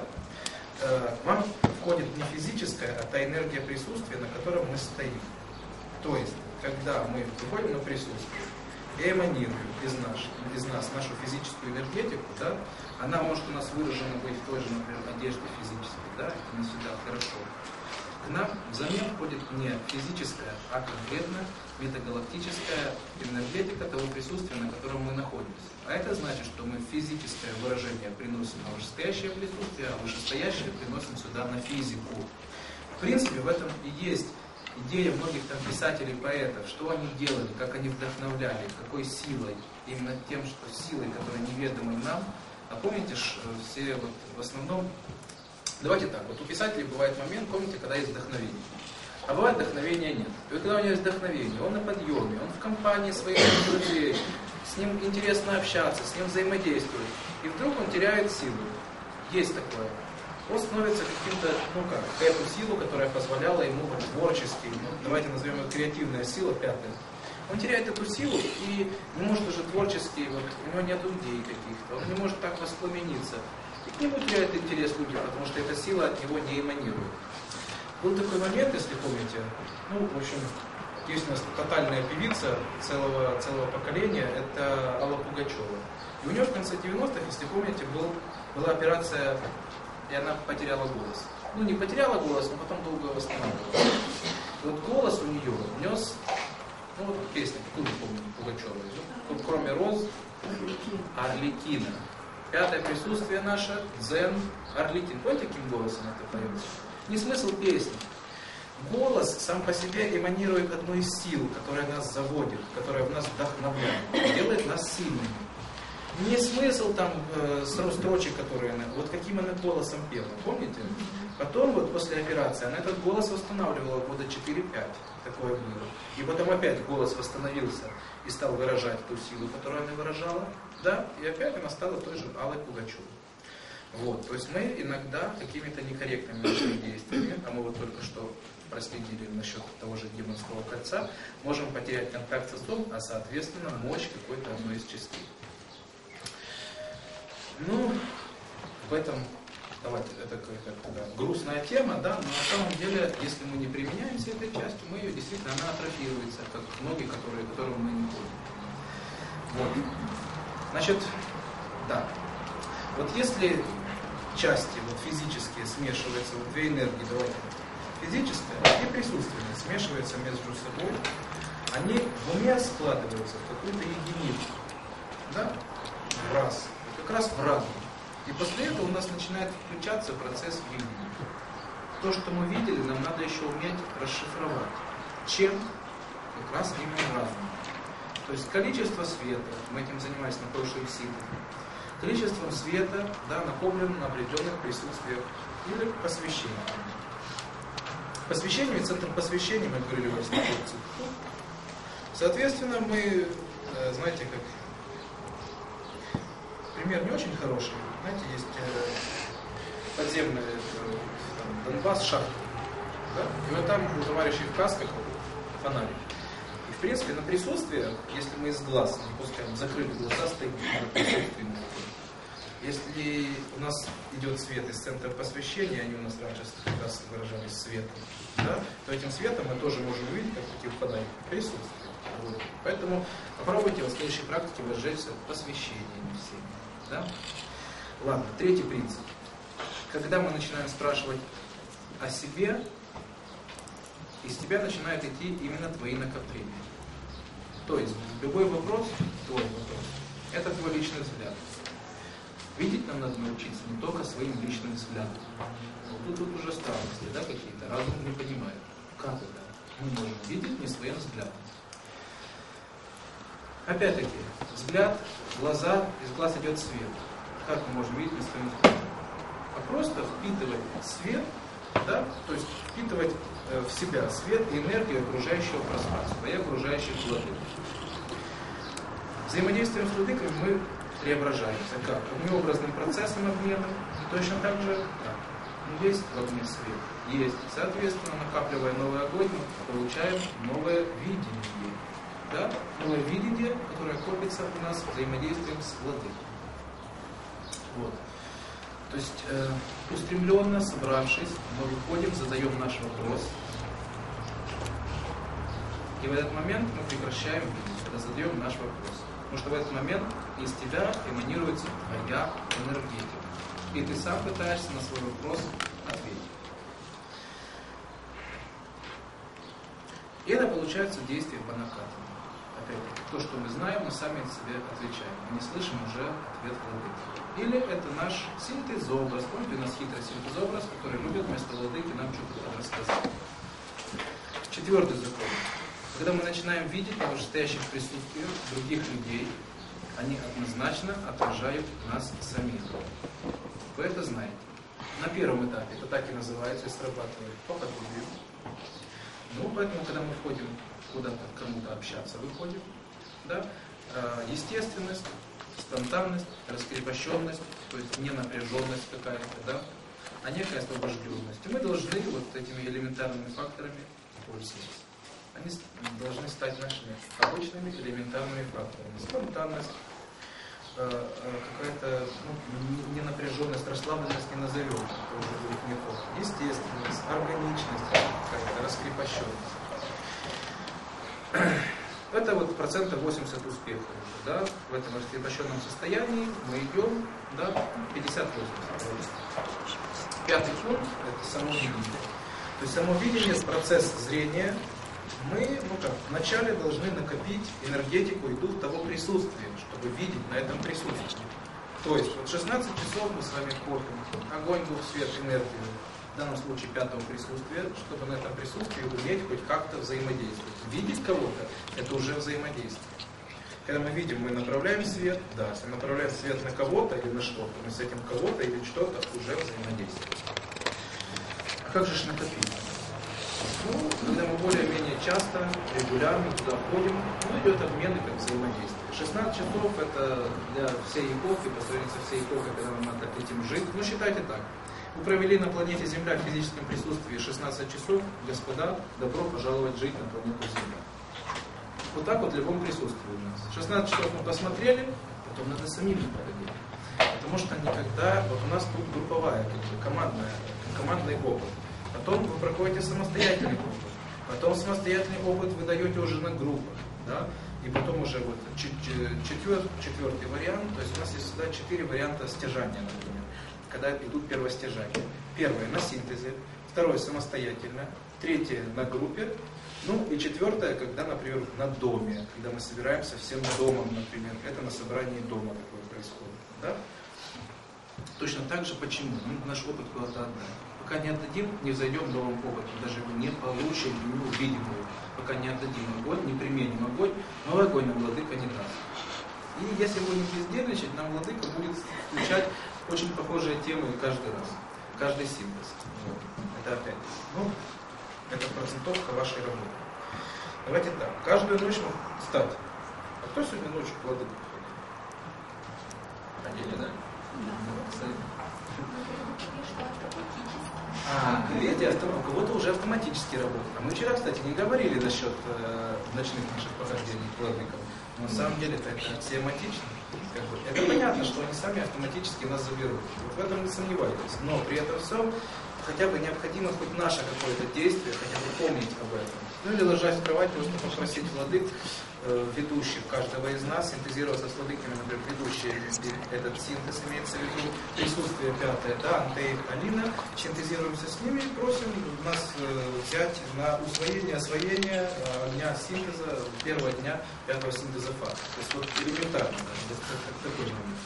э, вам входит не физическая, а та энергия присутствия, на котором мы стоим. То есть, когда мы выходим на присутствие и эманируем из нас, из нас нашу физическую энергетику, да, она может у нас выражена быть в той же, например, одежде физической, да, это не всегда хорошо. К нам взамен входит не физическая, а конкретно метагалактическая энергетика того присутствия, на котором мы находимся. А это значит, что мы физическое выражение приносим на вышестоящее присутствие, а вышестоящее приносим сюда на физику. В принципе, в этом и есть идея многих там писателей, поэтов, что они делали, как они вдохновляли, какой силой, именно тем, что силой, которая неведома нам. А помните, все вот в основном, давайте так, вот у писателей бывает момент, помните, когда есть вдохновение. А бывает вдохновения нет. И вот когда у него есть вдохновение, он на подъеме, он в компании своих друзей, с ним интересно общаться, с ним взаимодействовать. И вдруг он теряет силу. Есть такое. Он становится каким-то, ну как, эту силу, которая позволяла ему вот, творчески, ну, давайте назовем ее креативная сила, пятая. Он теряет эту силу и не может уже творчески, вот, у него нет идей каких-то, он не может так воспламениться. И к нему теряет интерес люди, потому что эта сила от него не эманирует. Был такой момент, если помните, ну, в общем, есть у нас тотальная певица целого, целого поколения, это Алла Пугачева. И у нее в конце девяностых, если помните, был, была операция, и она потеряла голос. Ну, не потеряла голос, но потом долго его восстанавливала. И вот голос у нее нес, ну вот песня, какую не помню, Пугачевой, ну, кроме роз, Арлекина. Пятое присутствие наше, дзен, Арлекин. Помните, каким голосом это поется? Не смысл песни. Голос сам по себе эманирует одну из сил, которая нас заводит, которая в нас вдохновляет, делает нас сильными. Не смысл там э, строчек, которые она, вот каким она голосом пела, помните? Потом вот после операции она этот голос восстанавливала года четыре-пять, такое было. И потом опять голос восстановился и стал выражать ту силу, которую она выражала, да, и опять она стала той же Аллой Пугачевой. Вот, то есть мы иногда какими-то некорректными нашими действиями, а мы вот только что проследили насчет того же демонского кольца, можем потерять контакт с отцом, а соответственно мощь какой-то одной из частей. Ну, в этом, давайте, это какая-то грустная тема, да, но на самом деле, если мы не применяемся этой частью, мы ее действительно, она атрофируется, как многие, которые, которым мы не ходим. Вот. Значит, да. Вот если части вот, физические смешиваются, вот две энергии, давайте, физическая и присутственная смешиваются между собой, они в уме складываются в какую-то единицу, да, в раз. Как раз в разум. И после этого у нас начинает включаться процесс видения. То, что мы видели, нам надо еще уметь расшифровать. Чем? Как раз именно разум. То есть количество света, мы этим занимались на прошлых ситах, количеством света, да, накоплено на определенных присутствиях или посвящением. Посвящение и центр посвящения, мы говорили в находится. Соответственно, мы, знаете, как пример не очень хороший. Знаете, есть э, подземный э, там, Донбасс, шахта. Да? И вот там у товарищей в касках фонарик. И в принципе на присутствие, если мы из глаз не пускаем, закрыли глаза, стоим на присутствии. Если у нас идет свет из центра посвящения, они у нас раньше как раз выражались светом, да, то этим светом мы тоже можем увидеть, как такие фонарики присутствуют. Вот. Поэтому попробуйте в следующей практике возжечься посвящениями всеми. Да? Ладно, третий принцип. Когда мы начинаем спрашивать о себе, из тебя начинают идти именно твои накопления. То есть любой вопрос, твой вопрос, это твой личный взгляд. Видеть нам надо научиться не только своим личным взглядом. Тут, тут уже странности, да, какие-то. Разум не понимает. Как это? Мы можем видеть не своим взглядом. Опять-таки, взгляд, глаза, из глаз идет свет. Как мы можем видеть не своим взглядом? А просто впитывать свет, да, то есть впитывать э, в себя свет и энергию окружающего пространства и окружающих владык. Взаимодействием с владыками мы преображаемся. Как? Огнеобразным процессом обмена. И точно так же, да, есть в огне свет. Есть. Соответственно, накапливая новый огонь, мы получаем новое видение. Да? Новое видение, которое копится у нас взаимодействием с владыкой. Вот. То есть, э, устремленно, собравшись, мы выходим, задаем наш вопрос. И в этот момент мы прекращаем видеть, когда задаем наш вопрос. Потому что в этот момент из тебя эманируется твоя энергетика. И ты сам пытаешься на свой вопрос ответить. И это получается действие по накатанию. Опять-таки, то, что мы знаем, мы сами себе отвечаем. Мы не слышим уже ответ владыки. Или это наш синтезобраз. Помните, у нас хитрый синтезобраз, который любит вместо владыки нам что-то рассказать. Четвертый закон. Когда мы начинаем видеть на вышестоящих присутствиях других людей, они однозначно отражают нас самих. Вы это знаете. На первом этапе это так и называется, и срабатывает по подобию. Ну, поэтому, когда мы входим куда-то, кому-то общаться, выходим, да, естественность, спонтанность, раскрепощенность, то есть не напряженность какая-то, да, а некая освобожденность. И мы должны вот этими элементарными факторами пользоваться. Они должны стать нашими обычными элементарными факторами. Спонтанность, э, э, какая-то ну, ненапряженность, расслабленность не назовем, это уже будет не то. Естественность, органичность, какая-то раскрепощенность. Это вот процентов восемьдесят успеха. Да? В этом раскрепощенном состоянии мы идем, да, пятьдесят-восемьдесят. Пятый пункт – это самовидение. То есть самовидение, процесс зрения. Мы, ну как, вначале должны накопить энергетику и дух того присутствия, чтобы видеть на этом присутствии. То есть, вот шестнадцать часов мы с вами копим огонь, дух, свет, энергию, в данном случае пятого присутствия, чтобы на этом присутствии уметь хоть как-то взаимодействовать. Видеть кого-то – это уже взаимодействие. Когда мы видим, мы направляем свет, да, если мы направляем свет на кого-то или на что-то, мы с этим кого-то или что-то уже взаимодействуем. А как же ж накопить? Ну, когда мы более-менее часто, регулярно туда ходим, ну, идет обмен и как взаимодействие. шестнадцать часов это для всей эпохи, по сравнению со всей эпохой, когда нам надо этим жить. Ну, считайте так. Вы провели на планете Земля в физическом присутствии шестнадцать часов, господа, добро пожаловать жить на планету Земля. Вот так вот в любом присутствии у нас. шестнадцать часов мы посмотрели, потом надо самим проходить. Потому что никогда, вот у нас тут групповая, как бы, командная, командный опыт. Потом вы проходите самостоятельный опыт. Потом самостоятельный опыт вы даете уже на группах. Да? И потом уже вот четвертый, четвертый вариант. То есть у нас есть всегда четыре варианта стяжания, например. Когда идут первостяжания. Первое на синтезе. Второе самостоятельно. Третье на группе. Ну и четвертое, когда, например, на доме. Когда мы собираемся всем домом, например. Это на собрании дома такое происходит. Да? Точно так же почему? Мы наш опыт куда-то отдаем. Пока не отдадим, не взойдем в новом опыте, даже его не получим, не увидим его. Пока не отдадим огонь, не применим огонь, новый огонь нам владыка не даст. И если его не бездельничать, нам владыка будет включать очень похожие темы каждый раз, каждый синтез. Вот. Это опять, ну, это процентовка вашей работы. Давайте так, каждую ночь встать. А кто сегодня ночью к владыке ходит? Ходили, да? А, видите, у кого-то уже автоматически работает. А мы вчера, кстати, не говорили насчет э, ночных наших похождений плотников. Но на самом деле это аксиоматично. Как бы. Это понятно, что они сами автоматически нас заберут. Вот в этом не сомневайтесь. Но при этом всем хотя бы необходимо хоть наше какое-то действие, хотя бы помнить об этом. Ну или ложась в кровать, просто попросить владык, э, ведущих каждого из нас, синтезироваться с владыками, например, ведущие этот синтез имеется в виду, присутствие пятое, да, Антей, Алина, синтезируемся с ними и просим нас э, взять на усвоение, освоение э, дня синтеза, первого дня пятого синтеза факта. То есть вот элементарно, да, как такой момент.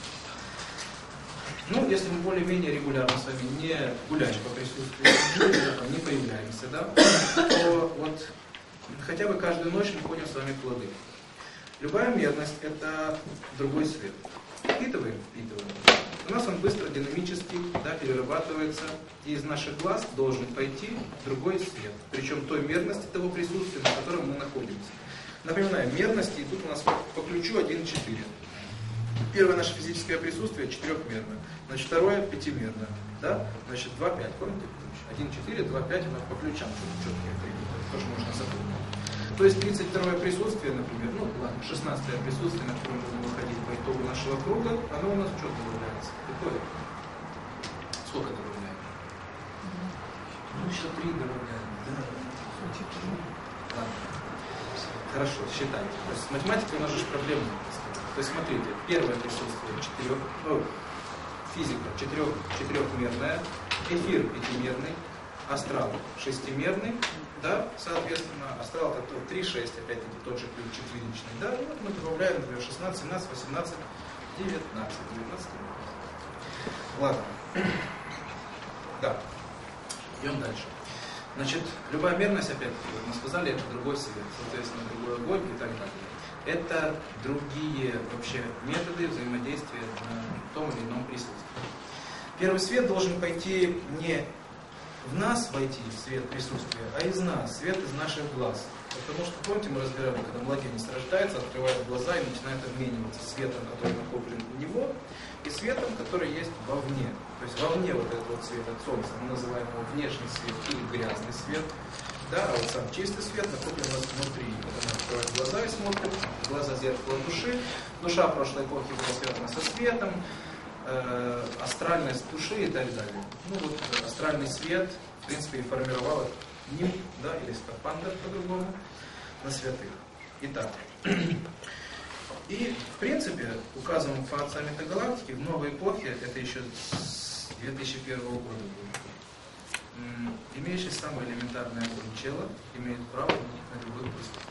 Ну, если мы более-менее регулярно с вами не гуляем по присутствию, не появляемся, да, то вот хотя бы каждую ночь мы ходим с вами в плоды. Любая мерность – это другой свет. Впитываем, впитываем. У нас он быстро, динамически, да, перерабатывается, и из наших глаз должен пойти другой свет. Причем той мерности того присутствия, на котором мы находимся. Напоминаю, мерности идут у нас по ключу один четыре. Первое наше физическое присутствие четырехмерное, значит второе пятимерное, да? Значит два пять, помните? один четыре, два пять, у нас по ключам четкие это тоже можно запомнить. То есть тридцать второе присутствие, например, ну ладно, шестнадцатое присутствие, на которое мы будем выходить по итогу нашего круга, оно у нас что добавляется? Какое? Сколько добавляем? Ну еще три добавляем. Да. Ладно. Хорошо, считайте. То есть математика у нас же проблемная. То есть смотрите, первое присутствие четырех, ну, физика четырех, четырехмерная, эфир пятимерный, астрал шестимерный, да, соответственно, астрал это три шесть, опять-таки тот же ключ четверичный, да, и вот мы добавляем, например, шестнадцать, семнадцать, восемнадцать, девятнадцать, девятнадцать. Ладно. Да. Идем дальше. Значит, любая мерность, опять-таки, вот мы сказали, это другой свет, соответственно, другой огонь и так далее. Это другие вообще методы взаимодействия на том или ином присутствии. Первый свет должен пойти не в нас войти, свет присутствия, а из нас, свет из наших глаз. Потому что, помните, мы разбирали, когда младенец рождается, открывает глаза и начинает обмениваться светом, который накоплен в него, и светом, который есть вовне. То есть вовне вот этот вот свет от солнца, мы называем его внешний свет или грязный свет. Да, а вот сам чистый свет накоплен у нас внутри. Когда мы открываем глаза и смотрим, глаза зеркало души. Душа прошлой эпохи была связана со светом, э, астральность души и так далее. Ну вот астральный свет, в принципе, и формировал нимб, да, или скафандр по-другому, на святых. Итак, и в принципе, указанным по отцам метагалактики в новой эпохе, это еще с две тысячи первого года было, имеющий самое элементарное тело имеет право на любой присутствие.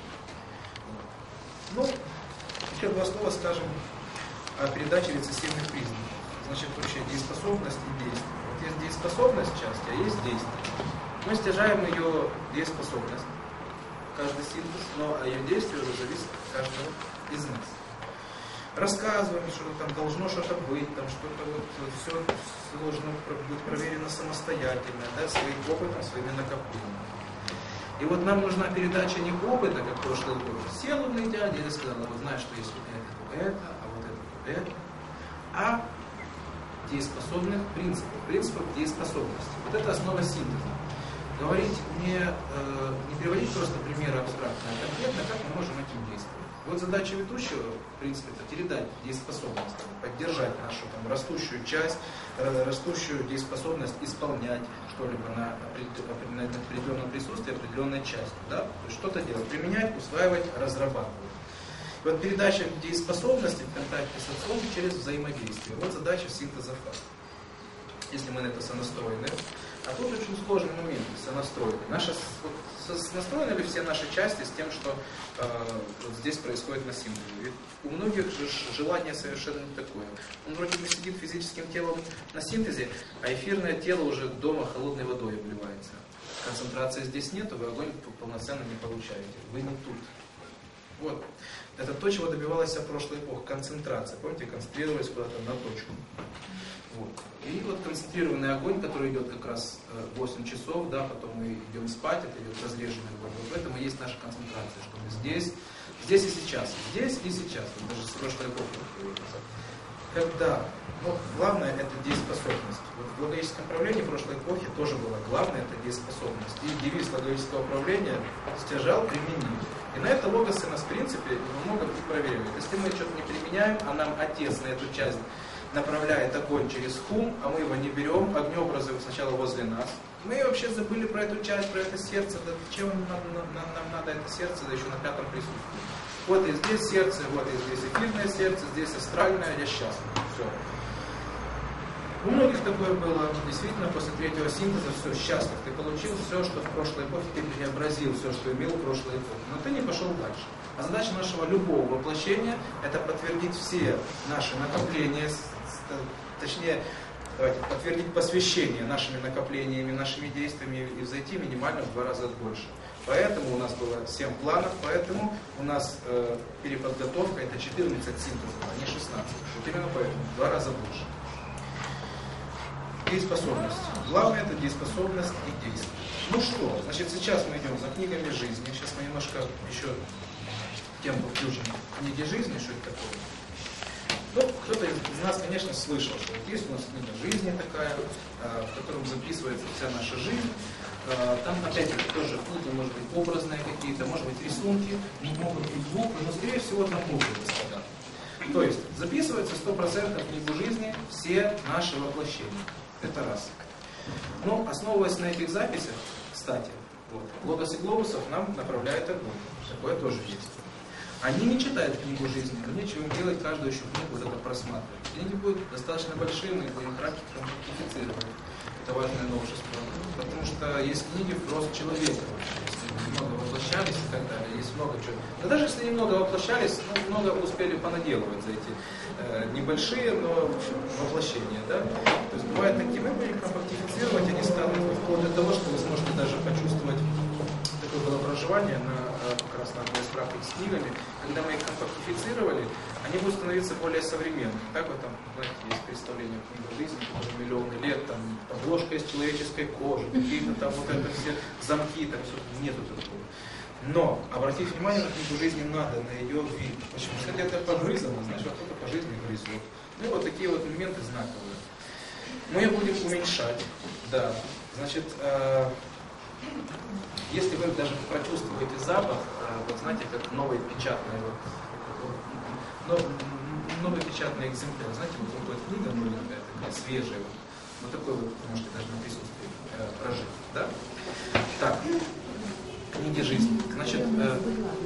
Ну, еще два слова скажем о передаче рецессивных признаков. Значит, вообще дееспособность и действие. Вот есть дееспособность части, а есть действие. Мы стяжаем ее дееспособность, каждый синтез, но ее действие уже зависит от каждого из нас. Рассказываем, что там должно что-то быть, там что-то вот все должно быть проверено самостоятельно, да, своим опытом, своими накоплениями. И вот нам нужна передача не опыта, как в прошлый год. Сел умный дядя и сказал, вот знаешь, что есть вот это, это, а вот это, вот это, а дееспособных принципов, принципов дееспособности. Вот это основа синтеза. Говорить не, э, не приводить просто примеры абстрактно, а конкретно, как мы можем этим действовать. Вот задача ведущего, в принципе, это передать дееспособность, поддержать нашу там, растущую часть, растущую дееспособность исполнять что-либо на, на определенном присутствии, определенной частью. Да? То есть что-то делать, применять, усваивать, разрабатывать. И вот передача дееспособности в контакте с отцом через взаимодействие. Вот задача синтеза факта. Если мы на это сонастроены. А тут очень сложный момент, сонастроены. Наши, вот, настроены ли все наши части с тем, что э, вот здесь происходит на синтезе? Ведь у многих же желание совершенно не такое. Он вроде бы сидит физическим телом на синтезе, а эфирное тело уже дома холодной водой обливается. Концентрации здесь нету, вы огонь полноценно не получаете. Вы не тут. Вот. Это то, чего добивалась вся прошлая эпоха. Концентрация. Помните, концентрировались куда-то на точку. Вот. И вот концентрированный огонь, который идет как раз восемь часов, да, потом мы идем спать, это идет разреженный огонь. Вот в этом и есть наша концентрация, что мы здесь, здесь и сейчас, здесь и сейчас, вот даже с прошлой эпохи. когда, ну, главное это дееспособность. Вот в логическом правлении прошлой эпохи тоже было главное это дееспособность. И девиз логического управления стяжал применить. И на это логосы нас в принципе много проверяют. Если мы что-то не применяем, а нам отец на эту часть направляет огонь через хум, а мы его не берем, огнеобразы сначала возле нас. Мы вообще забыли про эту часть, про это сердце. Да зачем нам, нам, нам надо это сердце, да еще на пятом присутствии. Вот и здесь сердце, вот и здесь эфирное сердце, здесь астральное, я счастлив. Все. У многих такое было. Действительно, после третьего синтеза все, счастлив. Ты получил все, что в прошлой эпохе, ты преобразил все, что имел в прошлой эпохе. Но ты не пошел дальше. А задача нашего любого воплощения это подтвердить все наши накопления, точнее, давайте, подтвердить посвящение нашими накоплениями, нашими действиями и взойти минимально в два раза больше. Поэтому у нас было семь планов, поэтому у нас э, переподготовка это четырнадцать синтезов, а не шестнадцать. Вот именно поэтому, в два раза больше. Дееспособность. Главное это дееспособность и действие. Ну что, значит сейчас мы идем за книгами жизни. Сейчас мы немножко еще тему включим книги жизни, что это такое. Ну, кто-то из нас, конечно, слышал, что вот есть у нас книга жизни такая, в котором записывается вся наша жизнь. Там, опять-таки, тоже книги, может быть, образные какие-то, может быть, рисунки, могут быть буквы, но, скорее всего, там буквы господа. То есть, записывается сто процентов в книгу жизни все наши воплощения. Это раз. Но, основываясь на этих записях, кстати, вот, Логос и Глобусов нам направляет огонь. Такое тоже есть. Они не читают книгу жизни, но нечего им делать, каждую еще книгу вот это просматривать. Книги будут достаточно большие, мы будем практику компактифицировать. Это важное новшество. Потому что есть книги в рост человека. Если немного воплощались и так далее, есть много чего. Но даже если немного воплощались, ну, много успели понаделывать за эти э, небольшие, но воплощения. Да? То есть бывает такие, мы будем компактифицировать, они станут вплоть до того, что вы сможете даже почувствовать такое было проживание на, как раз на одной из практик с книгами, когда мы их компактифицировали, они будут становиться более современными. Так вот там, знаете, есть представление книги жизни, которые миллионы лет, там обложка из человеческой кожи, какие-то там вот это все замки, там все, нету такого. Но обратить внимание на книгу жизни надо, на ее вид. Почему? Если это погрызано, значит кто-то по жизни грызет. Ну и вот такие вот элементы знаковые. Мы ее будем уменьшать, да. Значит, э если вы даже прочувствуете запах, вот знаете, как новый печатный, вот, новый печатный экземпляр, знаете, вот такая книга новенькая, такая свежая, вот, вот такой вот можете даже на присутствии э, прожить, да? Так, книги жизни. Значит, э,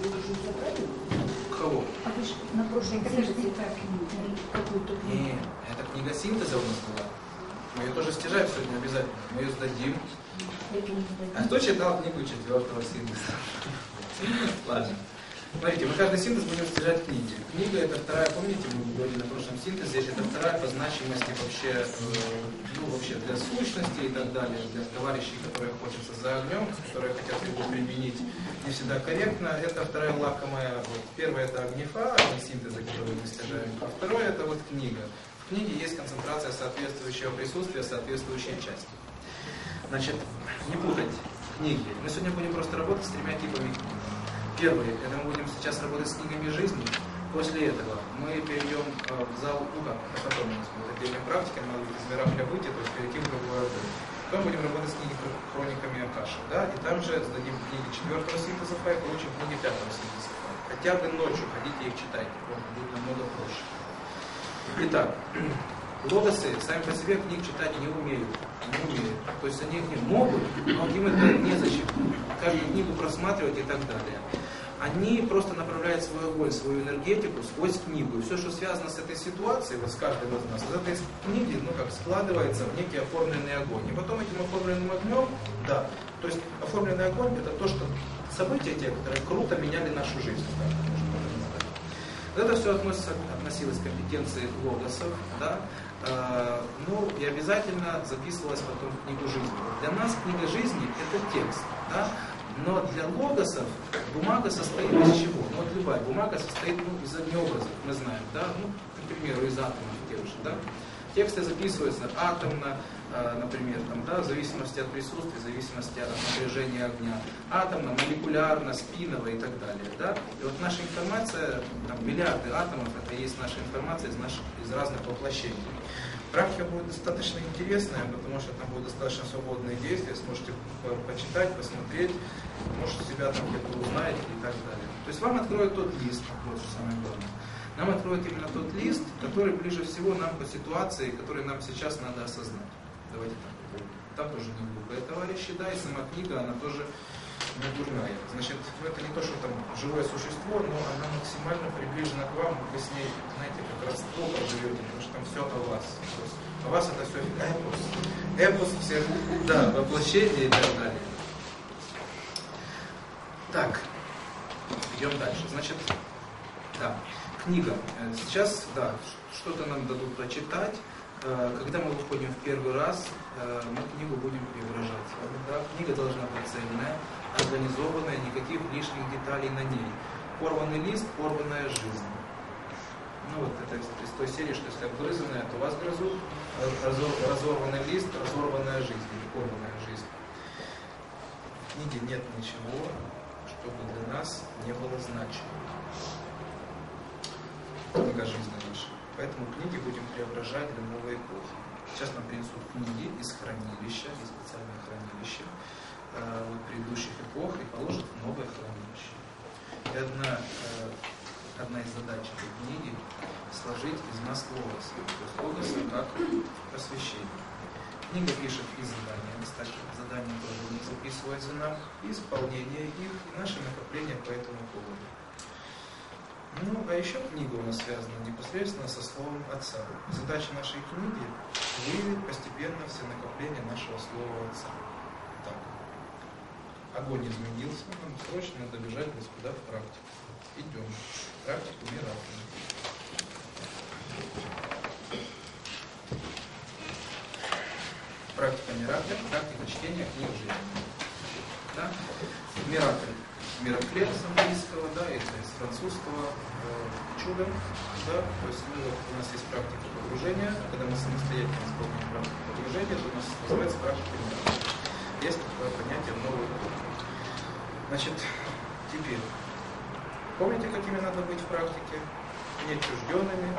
кого? А вы же на прошлом синтезе какую-то книгу? Не, это книга синтеза у нас была. Мы ее тоже стяжаем сегодня обязательно, мы ее сдадим. А кто читал книгу четвертого синтеза? Ладно. Смотрите, мы каждый синтез будем стяжать книги. Книга это вторая, помните, мы говорили на прошлом синтезе, это вторая по значимости вообще, ну, вообще для сущности и так далее, для товарищей, которые охотятся за огнем, которые хотят его применить не всегда корректно. Это вторая лакомая. Вот. Первая это огнефа, огнесинтеза, который мы стяжаем, а второе это вот книга. В книге есть концентрация соответствующего присутствия, соответствующей части. Значит, не путать книги. Мы сегодня будем просто работать с тремя типами книг. Первый, это мы будем сейчас работать с книгами жизни. После этого мы перейдем в зал, ну как, а потом у нас будет отдельная практика, надо будет из Миракля выйти, то есть перейти в другой отдел. Потом будем работать с книгами хрониками Акаши, да, и там же сдадим книги четвертого синтеза фай, получим книги пятого синтеза фай. Хотя бы ночью ходите их читайте, будет намного проще. Итак, логосы сами по себе книг читать не умеют. Не умеют. То есть они их не могут, но им это незачем. Каждую книгу просматривать и так далее. Они просто направляют свою огонь, свою энергетику сквозь книгу. И все, что связано с этой ситуацией, вот с каждым из нас, из этой книги, ну как, складывается в некий оформленный огонь. И потом этим оформленным огнем, да, то есть оформленный огонь это то, что события те, которые круто меняли нашу жизнь. Да. Это все относится, относилось к компетенции логосов, да, э, ну и обязательно записывалось потом в книгу жизни. Для нас книга жизни это текст, да. Но для логосов бумага состоит из чего? Ну, вот любая бумага состоит ну, из огнеобразов, мы знаем, да? Ну, к примеру, из атомов тех же, да? Тексты записываются атомно, например, там, да, в зависимости от присутствия, в зависимости от напряжения огня, атомно, молекулярно, спиново и так далее. Да? И вот наша информация, там, миллиарды атомов, это и есть наша информация из, наших, из разных воплощений. Практика будет достаточно интересная, потому что там будут достаточно свободные действия, сможете по почитать, посмотреть, может себя там где-то узнаете и так далее. То есть вам откроют тот лист, вот что самое главное. Нам откроют именно тот лист, который ближе всего нам по ситуации, который нам сейчас надо осознать. Давайте так. Там тоже не глупые товарищи, да, и сама книга, она тоже не дурная. Значит, ну, это не то, что там живое существо, но она максимально приближена к вам, вы с ней, знаете, как родство проживете, потому что там все о вас. То есть, о вас это все эпос. Эпос всех, да, воплощение и так далее. Так, идем дальше. Значит, да, книга. Сейчас, да, что-то нам дадут прочитать. Когда мы выходим в первый раз, мы книгу будем преображать. Да? Книга должна быть цельная, организованная, никаких лишних деталей на ней. Порванный лист, порванная жизнь. Ну вот это из той серии, что если обгрызанная, то вас грызут. Разорванный лист, разорванная жизнь или порванная жизнь. В книге нет ничего, чтобы для нас не было значимым. Книга жизни наша. Поэтому книги будем преображать для новой эпохи. Сейчас нам принесут книги из хранилища, из специального хранилища э, предыдущих эпох и положат в новое хранилище. И одна, э, одна из задач этой книги — сложить из нас логоса, то есть логоса как просвещение. Книга пишет и задания, кстати, задания тоже не записываются нам, и исполнение их, и наше накопление по этому поводу. Ну, а еще книга у нас связана непосредственно со словом Отца. Задача нашей книги — выявить постепенно все накопления нашего слова Отца. Так. Огонь изменился, нам срочно надо бежать куда в практику. Идем. Практику миракля. Практика миракля, практика чтения книг жизни. Да? Миракль. Миракле с английского, да, это из французского э, чудо, да, то есть мы, вот, у нас есть практика погружения, когда мы самостоятельно исполняем практику погружения, то у нас называется практика миракля. Есть такое понятие в новой эпохе. Значит, теперь, помните, какими надо быть в практике? Не отчужденными,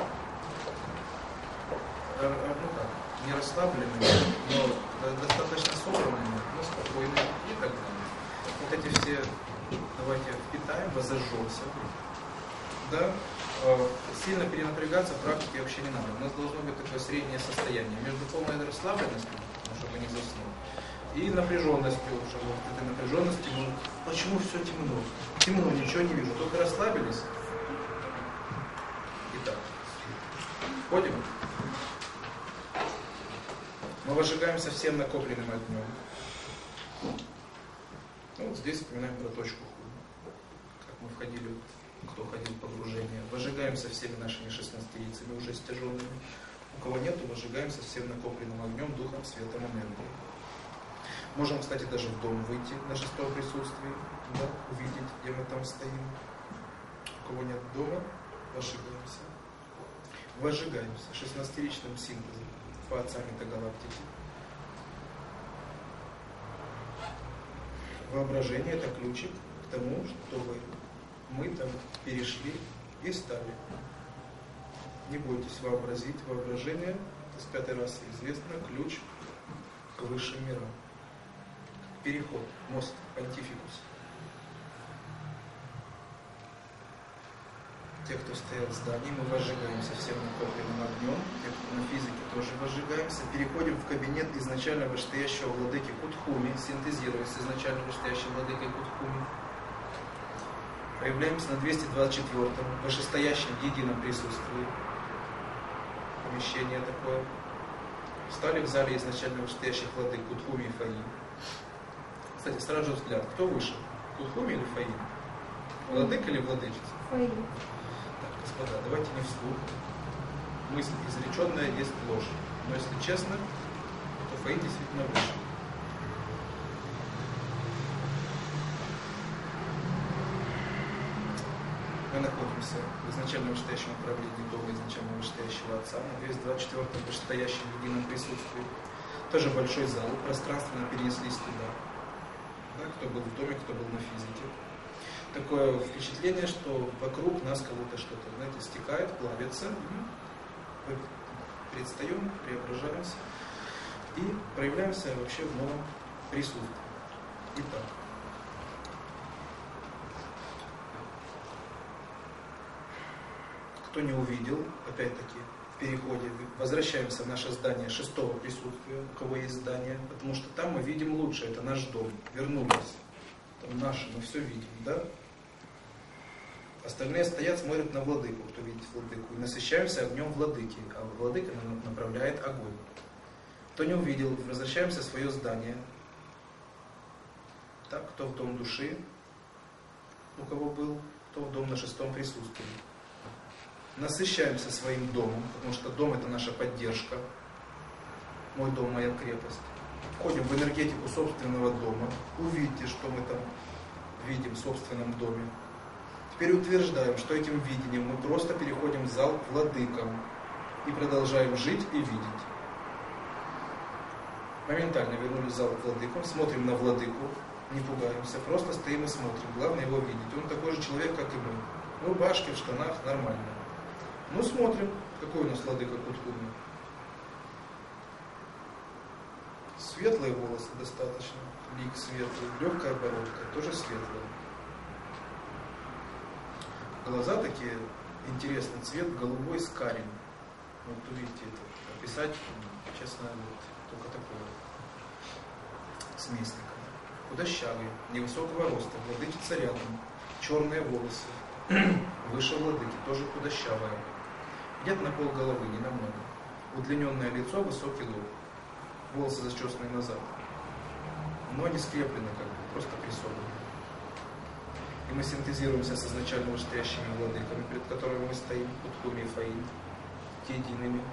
э, ну как, не расслабленными, но достаточно собранными, но спокойными и так далее. Вот эти все, давайте впитаем, возожжемся. Да? Сильно перенапрягаться в практике вообще не надо. У нас должно быть такое среднее состояние между полной расслабленностью, чтобы не заснуть, и напряженностью, чтобы вот этой напряженности, ну, почему все темно? Темно, ничего не вижу, только расслабились. Итак, входим. Мы выжигаемся всем накопленным огнем. Ну, вот здесь вспоминаем про точку Ху. Как мы входили, кто ходил в погружение. Выжигаемся всеми нашими шестнадцатирицами, уже стяженными. У кого нету, выжигаемся всем накопленным огнем, духом, светом, энергией. Можем, кстати, даже в дом выйти на шестом присутствии, да, увидеть, где мы там стоим. У кого нет дома, выжигаемся. Выжигаемся шестнадцатиричным синтезом по отцам метагалактики. Воображение — это ключик к тому, чтобы мы там перешли и стали. Не бойтесь вообразить. Воображение — с пятой расы известно, ключ к высшим мирам. Переход, мост, понтификус. Те, кто стоят в здании, мы возжигаемся всем накопленным огнем. Те, кто на физике, тоже возжигаемся. Переходим в кабинет изначально вышестоящего владыки Кутхуми, синтезируясь с изначально вышестоящим владыкой Кутхуми. Появляемся на двести двадцать четвёртом, вышестоящем едином присутствии. Помещение такое. Встали в зале изначально вышестоящих владык Кутхуми и Фаи. Кстати, сразу же взгляд, кто выше? Кутхуми или Фаи? Владык или владычица? Фаи. Так, господа, давайте не вслух. Мысль изреченная есть ложь. Но если честно, то Фаи действительно выше. Мы находимся в изначально вышестоящем управлении дома изначально вышестоящего отца, на двести двадцать четвёртом вышестоящем едином присутствии. Тоже большой зал, пространственно перенеслись туда. Да, кто был в доме, кто был на физике. Такое впечатление, что вокруг нас кого-то что-то, знаете, стекает, плавится. Мы предстаем, преображаемся и проявляемся вообще в новом присутствии. Итак. Кто не увидел, опять-таки, в переходе, возвращаемся в наше здание шестого присутствия, у кого есть здание, потому что там мы видим лучше, это наш дом, вернулись, там наше, мы все видим, да? Остальные стоят, смотрят на владыку, кто видит владыку, и насыщаемся огнем владыки, а владыка направляет огонь. Кто не увидел, возвращаемся в свое здание, так, кто в дом души, у кого был, кто в дом на шестом присутствии. Насыщаемся своим домом, потому что дом — это наша поддержка. Мой дом — моя крепость. Входим в энергетику собственного дома. Увидите, что мы там видим в собственном доме. Теперь утверждаем, что этим видением мы просто переходим в зал к владыкам и продолжаем жить и видеть. Моментально вернулись в зал к владыкам, смотрим на владыку, не пугаемся, просто стоим и смотрим. Главное его видеть. Он такой же человек, как и мы. В рубашке, в штанах, нормально. Ну, смотрим, какой у нас владыка Кутхуми. Светлые волосы достаточно, лик светлый, легкая бородка, тоже светлая. Глаза такие, интересный цвет, голубой с карим. Вот увидите это, описать, честно, вот, только такое. Смесь такая. Худощавый, невысокого роста, владычица рядом, черные волосы, выше владыки, тоже худощавая. Где-то на пол головы, не намного. Удлиненное лицо, высокий лоб. Волосы зачесаны назад. Ноги скреплены, как бы, просто прессованы. И мы синтезируемся с изначально вышестоящими владыками, перед которыми мы стоим, Кутхуми и Фаин, едиными.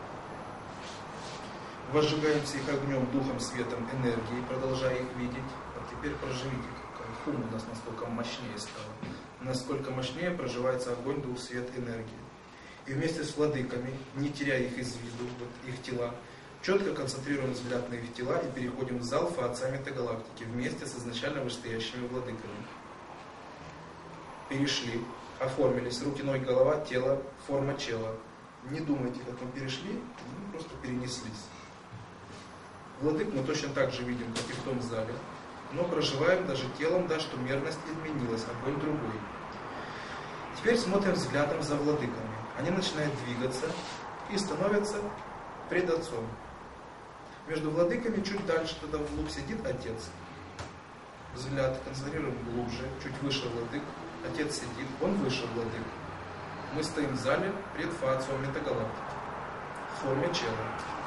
Возжигаемся их огнем, духом, светом, энергией, продолжая их видеть. А теперь проживите, как хум у нас насколько мощнее стало. Насколько мощнее проживается огонь, дух, свет, энергия. И вместе с владыками, не теряя их из виду, вот их тела, четко концентрируем взгляд на их тела и переходим в зал Фаотца Метагалактики вместе с изначально вышестоящими владыками. Перешли, оформились, руки, ноги, голова, тело, форма тела. Не думайте, как мы перешли, мы просто перенеслись. Владык мы точно так же видим, как и в том зале, но проживаем даже телом, да, что мерность изменилась, огонь другой. Теперь смотрим взглядом за владыками. Они начинают двигаться и становятся пред Отцом. Между владыками чуть дальше, туда вглубь сидит Отец. Взгляд концентрируем глубже, чуть выше владык. Отец сидит, он выше владык. Мы стоим в зале пред Фаотцом Метагалактики в форме чела.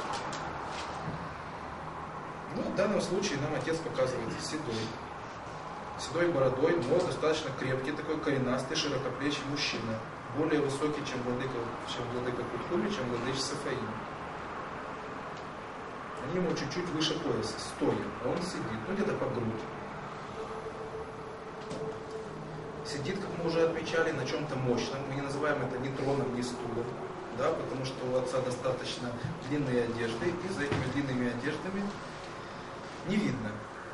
Ну, в данном случае нам Отец показывает седой. Седой бородой, но достаточно крепкий, такой коренастый, широкоплечий мужчина. Более высокий, чем владыка, чем владыка Кутхуми, чем владычица Фаин. Они ему чуть-чуть выше пояса, стоя, а он сидит, ну где-то по грудь. Сидит, как мы уже отмечали, на чем-то мощном. Мы не называем это ни троном, ни стулом, да, потому что у Отца достаточно длинные одежды, и за этими длинными одеждами не видно.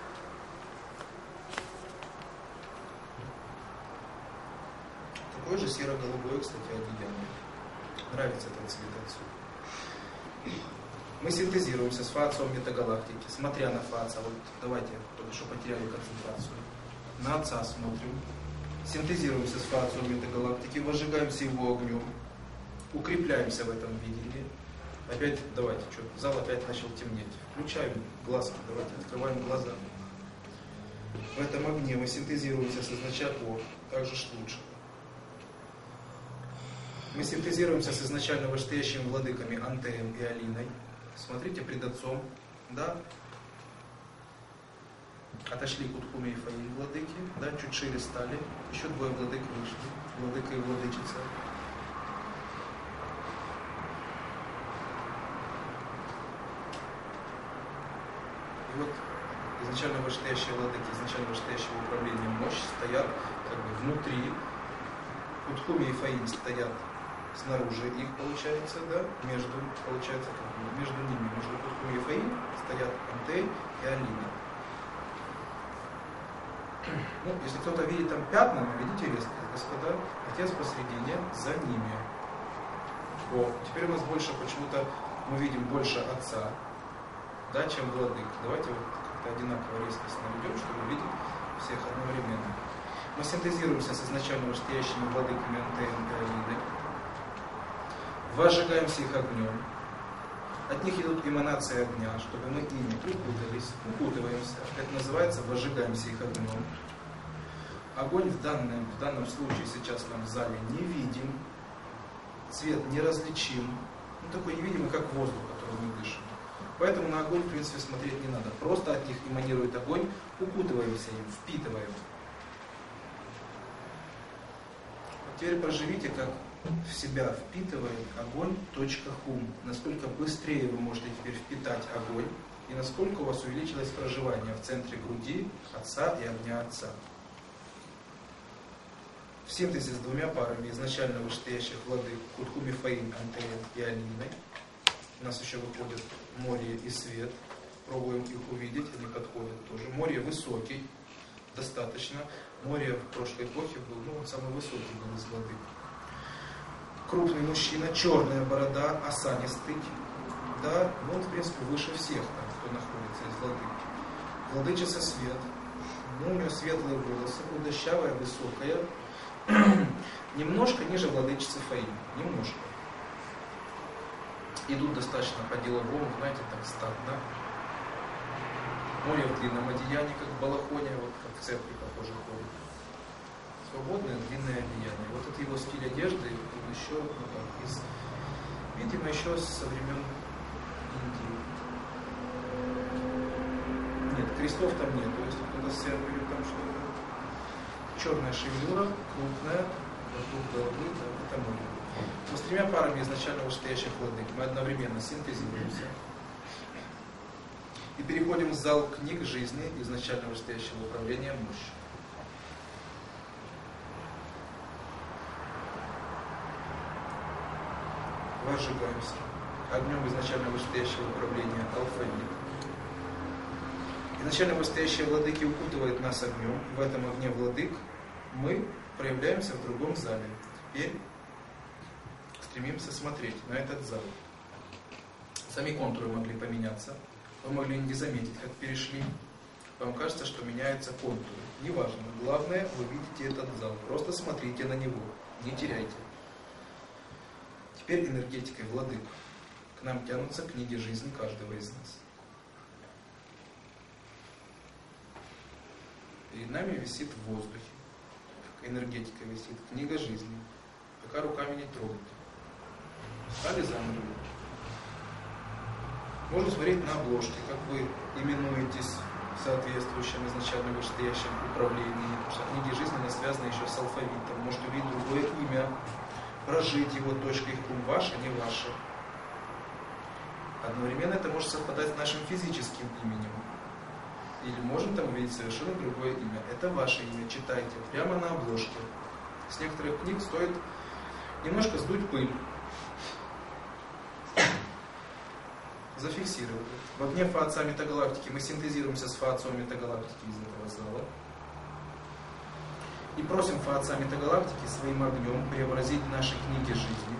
Такой же серо-голубой, кстати, одеяние. Нравится этот цвет Отцу. Мы синтезируемся с Фаотцом Метагалактики, смотря на Фаотца. Вот давайте, только что потеряли концентрацию. На Отца смотрим. Синтезируемся с Фаотцом Метагалактики, возжигаемся его огнем, укрепляемся в этом видении. Опять, давайте, что, зал опять начал темнеть. Включаем глазки, давайте, открываем глаза. В этом огне мы синтезируемся с изначально, так же ж лучше. Мы синтезируемся с изначально вышестоящими владыками Антеем и Алиной. Смотрите, пред Отцом, да? Отошли Кутхуми и Фаин владыки, да, чуть шире стали. Еще двое владык вышли, владыка и владычица. И вот изначально вышестоящие владыки, изначально вышестоящего управления мощь стоят как бы внутри. Кутхуми и Фаин стоят снаружи их получается, да, между, получается, между ними, между кутком Ефаим стоят Антей и Алина. Ну, если кто-то видит там пятна, наведите резко, господа, Отец посредине, за ними. О, теперь у нас больше почему-то, мы видим больше Отца, да, чем Владык. Давайте вот как-то одинаково резкость наведем, чтобы видеть всех одновременно. Мы синтезируемся с изначально вышестоящими владыками Антеем и Алиной, возжигаемся их огнем, от них идут эманации огня, чтобы мы ими укутались, укутываемся. Это называется возжигаемся их огнем. Огонь в данном, в данном случае сейчас нам в зале не видим, цвет неразличим, ну, такой невидимый, как воздух, который мы дышим. Поэтому на огонь, в принципе, смотреть не надо. Просто от них эманирует огонь, укутываемся им, впитываем. Теперь проживите, как в себя впитывает огонь точка хум. Насколько быстрее вы можете теперь впитать огонь, и насколько у вас увеличилось проживание в центре груди Отца и огня Отца. В синтезе с двумя парами изначально вышестоящих владык Куткум Ефаим, Антеем и Алиной у нас еще выходит Море и Свет. Пробуем их увидеть, они подходят тоже. Море высокий, достаточно. Море в прошлой эпохе был, ну, он самый высокий был из владык. Крупный мужчина, черная борода, осанистый, да, ну, он, в принципе, выше всех, там, кто находится из владык. Владычица Свет, ну, у нее светлые волосы, худощавая, высокая, немножко ниже владычицы Фаим, немножко. Идут достаточно по-деловому, знаете, так статно. Море в длинном одеянии, как в балахоне, вот как в церкви, похоже, ходит. Свободное длинное одеяние. Вот это его стиль одежды, еще, ну, как, из, видимо, еще со времен Индии. Нет, крестов там нет, то есть кто-то с церковью там что-то. Черная шевелюра, крупная, вокруг головы, да, это море. Но с тремя парами изначально вышестоящих владык мы одновременно синтезируемся. И переходим в зал книг жизни изначально вышестоящего управления мощи. Возжигаемся огнем изначально вышестоящего управления алфавит. Изначально вышестоящие владыки укутывают нас огнем. В этом огне владык мы проявляемся в другом зале. Теперь стремимся смотреть на этот зал. Сами контуры могли поменяться. Вы могли не заметить, как перешли. Вам кажется, что меняются контуры. Неважно. Главное, вы видите этот зал. Просто смотрите на него. Не теряйте. Теперь энергетикой владык. К нам тянутся книги жизни каждого из нас. Перед нами висит в воздухе. Энергетика висит. Книга жизни. Пока руками не трогать. Встали за ноги. Можно смотреть на обложке, как вы именуетесь соответствующим изначально вышестоящим управлением. Потому что книги жизни не связаны еще с алфавитом. Можете увидеть другое имя, прожить его точкой хум, ваше, не ваше. Одновременно это может совпадать с нашим физическим именем. Или можем там увидеть совершенно другое имя. Это ваше имя, читайте прямо на обложке. С некоторых книг стоит немножко сдуть пыль. Зафиксировали. В огне Фа-Отца Метагалактики мы синтезируемся с Фа-Отцом Метагалактики из этого зала. И просим Фа-Отца Метагалактики своим огнем преобразить наши книги жизни.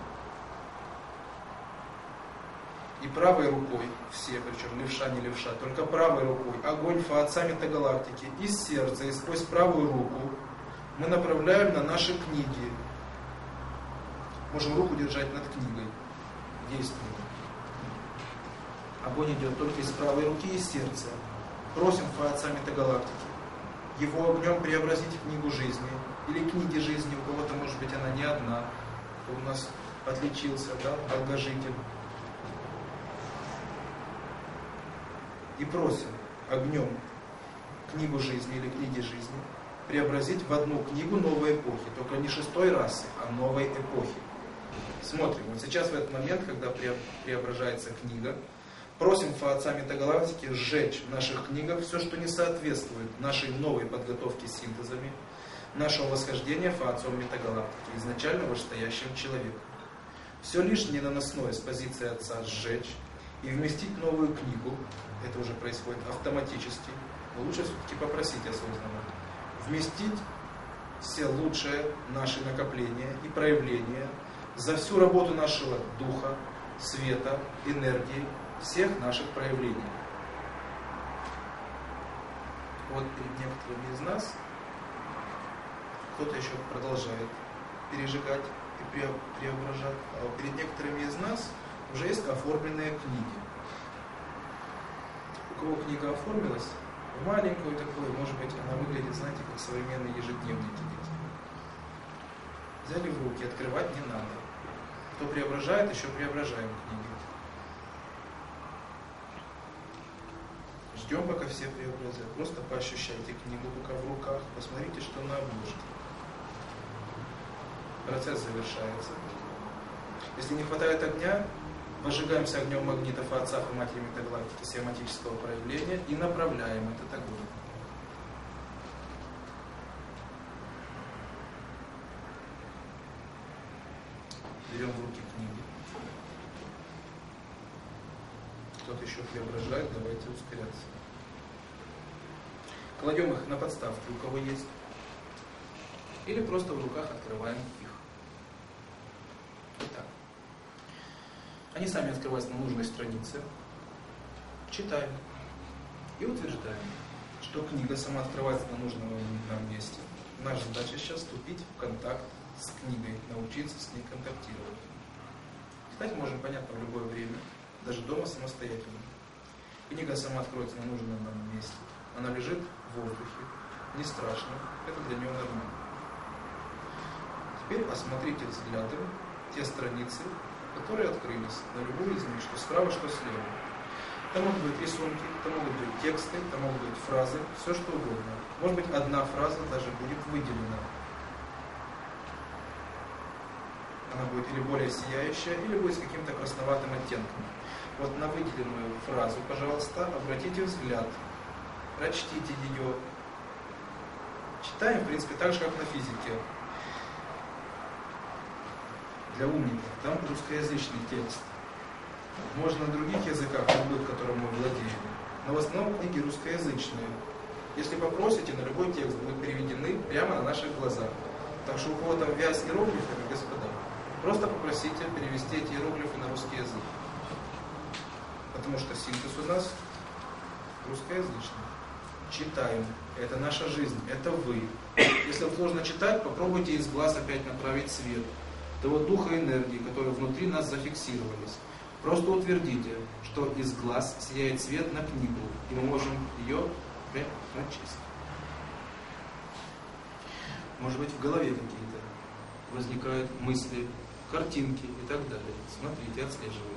И правой рукой, все, причем левша, не левша, только правой рукой, огонь Фа-Отца Метагалактики из сердца и сквозь правую руку мы направляем на наши книги. Можем руку держать над книгой. Действуем. Огонь идет только из правой руки и из сердца. Просим Фа-Отца Метагалактики его огнем преобразить в книгу жизни. Или книги жизни, у кого-то, может быть, она не одна, кто у нас отличился, да, долгожитель. И просим огнем книгу жизни или книги жизни преобразить в одну книгу новой эпохи, только не шестой расы, а новой эпохи. Смотрим, вот сейчас в этот момент, когда преображается книга, просим Фа-Отца Метагалактики сжечь в наших книгах все, что не соответствует нашей новой подготовке с синтезами, нашего восхождения Фаотцом Метагалактики, изначально вышестоящим человеком. Все лишнее наносное с позиции Отца сжечь и вместить новую книгу, это уже происходит автоматически, но лучше все-таки попросить осознанно, вместить все лучшие наши накопления и проявления за всю работу нашего духа, света, энергии, всех наших проявлений. Вот перед некоторыми из нас кто-то еще продолжает пережигать и преображать, а перед некоторыми из нас уже есть оформленные книги. У кого книга оформилась, маленькую такую, может быть, она выглядит, знаете, как современные ежедневники. Взяли в руки, открывать не надо. Кто преображает, еще преображаем книги. Ждем, пока все преобразят. Просто поощущайте книгу пока в руках, посмотрите, что на обложке. Процесс завершается. Если не хватает огня, возжигаемся огнем магнитов Отца и Матери Метагалактики сиаматического проявления и направляем этот огонь. Берем в руки книги. Кто-то еще преображает, давайте ускоряться. Кладем их на подставки, у кого есть. Или просто в руках открываем их. Итак. Они сами открываются на нужной странице. Читаем. И утверждаем, что книга сама открывается на нужном нам месте. Наша задача сейчас вступить в контакт с книгой, научиться с ней контактировать. Читать можем, понятно, в любое время, даже дома самостоятельно. Книга сама откроется на нужном нам месте. Она лежит в воздухе, не страшно, это для нее нормально. Теперь осмотрите взглядом те страницы, которые открылись, на любую из них, что справа, что слева. Там могут быть рисунки, там могут быть тексты, там могут быть фразы, все что угодно. Может быть, одна фраза даже будет выделена. Она будет или более сияющая, или будет с каким-то красноватым оттенком. Вот на выделенную фразу, пожалуйста, обратите взгляд, прочтите ее. Читаем, в принципе, так же, как на физике. Для умников. Там русскоязычный текст. Можно на других языках, любых, которым мы владеем. Но в основном книги русскоязычные. Если попросите, на любой текст будут переведены прямо на наших глазах. Так что у кого там вязь иероглифами, господа, просто попросите перевести эти иероглифы на русский язык. Потому что синтез у нас русскоязычный. Читаем. Это наша жизнь. Это вы. Если вам сложно читать, попробуйте из глаз опять направить свет. Того духа энергии, которые внутри нас зафиксировались. Просто утвердите, что из глаз сияет свет на книгу, и мы можем ее прочесть. Может быть, в голове какие-то возникают мысли, картинки и так далее. Смотрите, отслеживайте.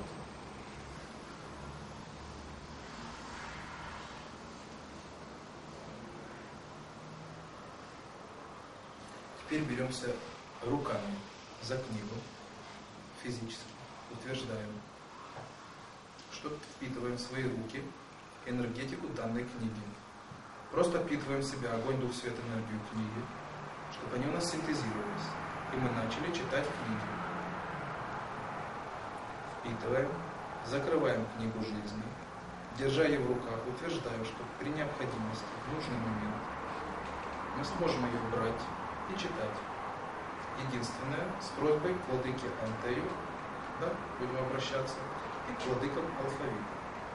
Теперь беремся руками за книгу, физически, утверждаем, что впитываем в свои руки энергетику данной книги. Просто впитываем в себя огонь, дух, свет, энергию книги, чтобы они у нас синтезировались. И мы начали читать книги. Впитываем, закрываем книгу жизни, держа ее в руках, утверждаем, что при необходимости, в нужный момент, мы сможем ее брать и читать. Единственное, с просьбой к владыке Антею, да, будем обращаться, и к владыкам алфавита.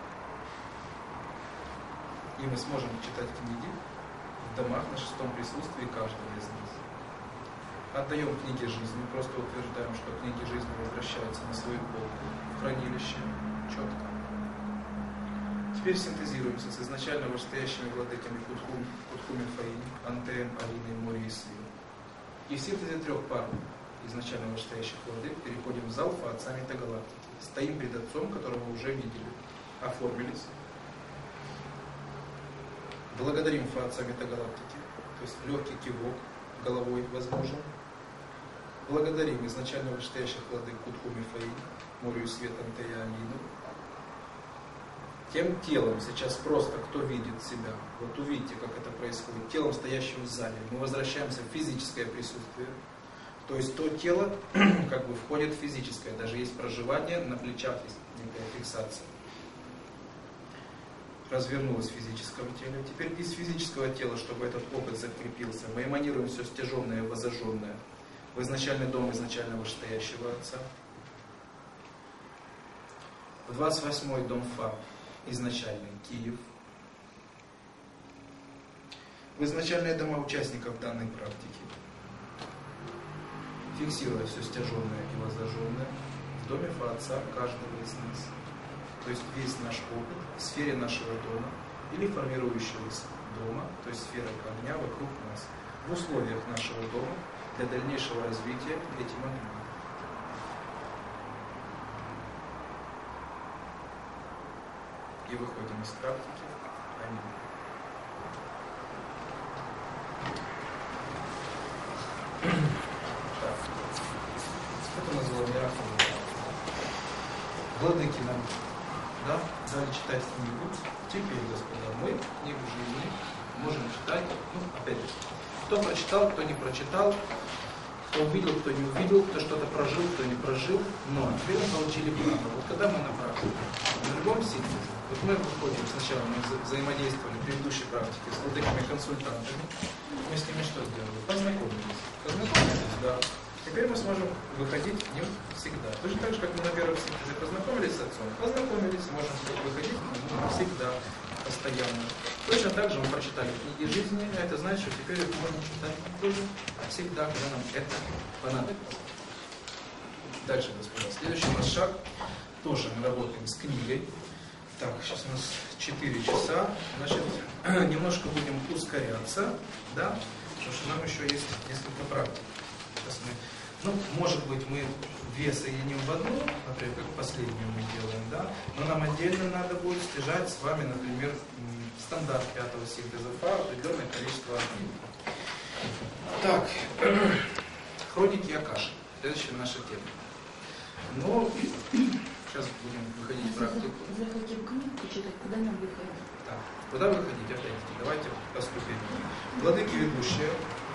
И мы сможем читать книги в домах на шестом присутствии каждого из нас. Отдаем книги жизни, просто утверждаем, что книги жизни возвращаются на свою полку в хранилище четко. Теперь синтезируемся с изначально вышестоящими владыками Кутхум, Кутхуми Фаин, Антеем, Алиной, Мори и Сию. И в синтезе трех пар изначально вышестоящих владык переходим в зал Фаотца Метагалактики. Стоим перед Отцом, которого вы уже видели, оформились. Благодарим Фаотца Метагалактики, то есть легкий кивок головой возможен. Благодарим изначально вышестоящих владык Кутхуми Фаин, Морию Свет, Антея, Алину. тем телом, сейчас просто кто видит себя, вот увидите, как это происходит, телом, стоящим в зале, мы возвращаемся в физическое присутствие, то есть то тело как бы входит в физическое, даже есть проживание, на плечах есть некая фиксация. Развернулось в физическом теле. Теперь из физического тела, чтобы этот опыт закрепился, мы эманируем все стяженное и возожженное в изначальный дом изначально вышестоящего Отца. В двадцать восьмой дом Фа, изначальный Киев. В изначальные дома участников данной практики, фиксируя все стяженное и возожженное в доме Фа Отца каждого из нас. То есть весь наш опыт в сфере нашего дома или формирующегося дома, то есть сфера огня вокруг нас, в условиях нашего дома для дальнейшего развития этим огнем. И выходим из практики. Аминь. Так. Это называем мираком. Владыки нам, да, дали читать книгу. Теперь, господа, мы книгу жизни можем читать, ну, опять же, кто прочитал, кто не прочитал, кто увидел, кто не увидел, кто что-то прожил, кто не прожил, но теперь мы получили право. Вот когда мы на практике, на любом синтезе, вот мы выходим, сначала мы вза взаимодействовали в предыдущей практике с владыками-консультантами, мы с ними что сделали? Познакомились. Познакомились, да. Теперь мы сможем выходить к ним всегда. Точно так же, как мы на первом синтезе познакомились с отцом, познакомились, можем выходить к нему всегда, постоянно. Точно так же мы прочитали книги жизни, а это значит, что теперь их можно читать тоже всегда, когда нам это понадобится. Дальше, господа, следующий у нас шаг. Тоже мы работаем с книгой. Так, сейчас у нас четыре часа. Значит, немножко будем ускоряться, да, потому что нам еще есть несколько практик. Сейчас мы, ну, может быть, мы две соединим в одну, например, как последнюю мы делаем, да, но нам отдельно надо будет стяжать с вами, например, стандарт пятого синтеза Фа, определенное количество книг. Так, хроники Акаши. Следующая наша тема. Но сейчас будем выходить в практику. Захотим книгу читать, куда нам выходить? Так, куда выходить? Опять-таки, давайте поступим. Владыки ведущие,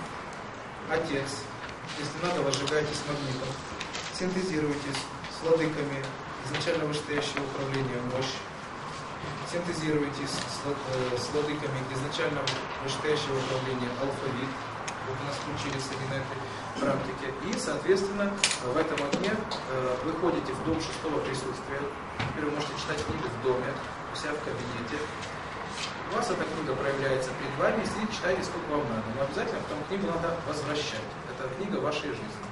Отец. Если надо, возжигайтесь магнитом, синтезируйтесь с владыками изначально вышестоящего управления мощь, синтезируйтесь с, э, с владыками изначально вышестоящего управления алфавит, вот у нас включились они на этой практике, и, соответственно, в этом огне э, вы ходите в дом шестого присутствия, теперь вы можете читать книги в доме, у себя в кабинете. У вас эта книга проявляется перед вами, и сидите, читайте сколько вам надо. Но обязательно потом книгу надо возвращать. Это книга вашей жизни.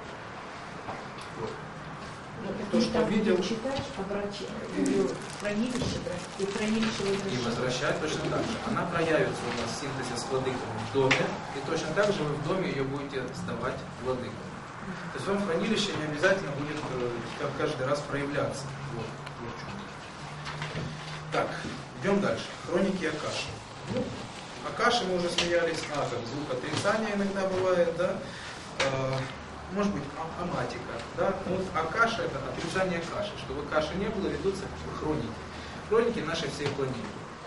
Вот. Ну, То, что видел, читать, обращать, ее хранилище, брать, и хранилище возвращать. И возвращать точно так же. Она проявится у нас в синтезе с владыками в доме, и точно так же вы в доме ее будете сдавать владыкам. То есть вам хранилище не обязательно будет как каждый раз проявляться. Вот. Вот. Так, идем дальше. Хроники Акаши. Ну, Акаши мы уже смеялись, а, как звук отрицания иногда бывает, да. А, может быть, а, аматика, да. Ну, Акаша это отрицание каши. Чтобы каши не было, ведутся хроники. Хроники нашей всей планеты.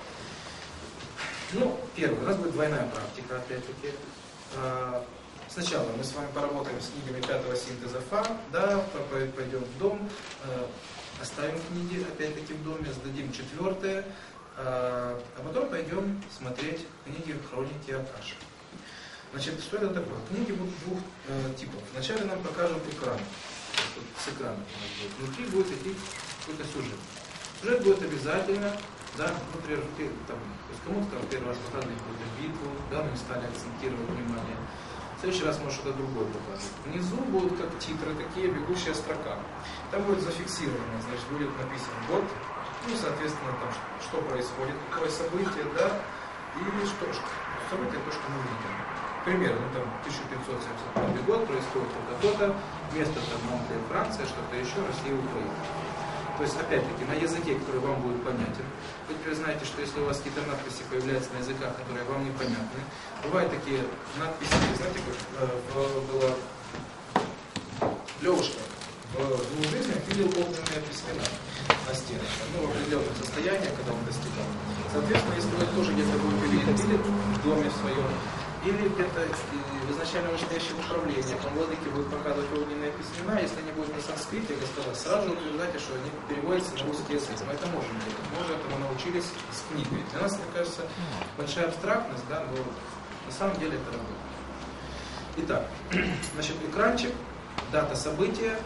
Ну, первое, у нас будет двойная практика, опять-таки. А, сначала мы с вами поработаем с книгами пятого синтеза Фа, да, пойдем в дом, оставим книги, опять-таки, в доме, сдадим четвертое, а потом пойдем смотреть книги хроники Акаши. Значит, что это такое? Книги будут двух э, типов. Вначале нам покажут экран. Вот с экрана будет. Внутри будет идти какой-то сюжет. Сюжет будет обязательно, да, например, там, то есть кому-то там первый раз показали какую-то битву, да, но не стали акцентировать внимание. В следующий раз может что-то другое показывать. Внизу будут как титры, такие бегущая строка. Там будет зафиксировано, значит, будет написано год, ну, соответственно, там, что происходит, какое событие, да, и что, что событие, то, что мы видим. Пример, ну, там, тысяча пятьсот семьдесят пятый год, происходит то-то, место там, Англия, Франция, что-то еще, Россия, Украина. То есть, опять-таки, на языке, который вам будет понятен. Вы теперь знаете, что если у вас какие-то надписи появляются на языках, которые вам непонятны, бывают такие надписи, знаете, как э, была Левушка в двух жизнях видел огненные письмена. на стенах, ну, в определенном состоянии, когда он достигал. Соответственно, если вы тоже где-то будете видеть, или в доме в своем, или где-то в изначально вышестоящем управлении, по владыке будет показывать огненные письмена, если они будут на санскрите, господа, сразу же утверждайте, что они переводятся на русский язык. Мы это можем делать. Мы уже этому научились с книгой. Для нас это кажется большая абстрактность, да, но на самом деле это работает. Итак, значит, экранчик, дата события,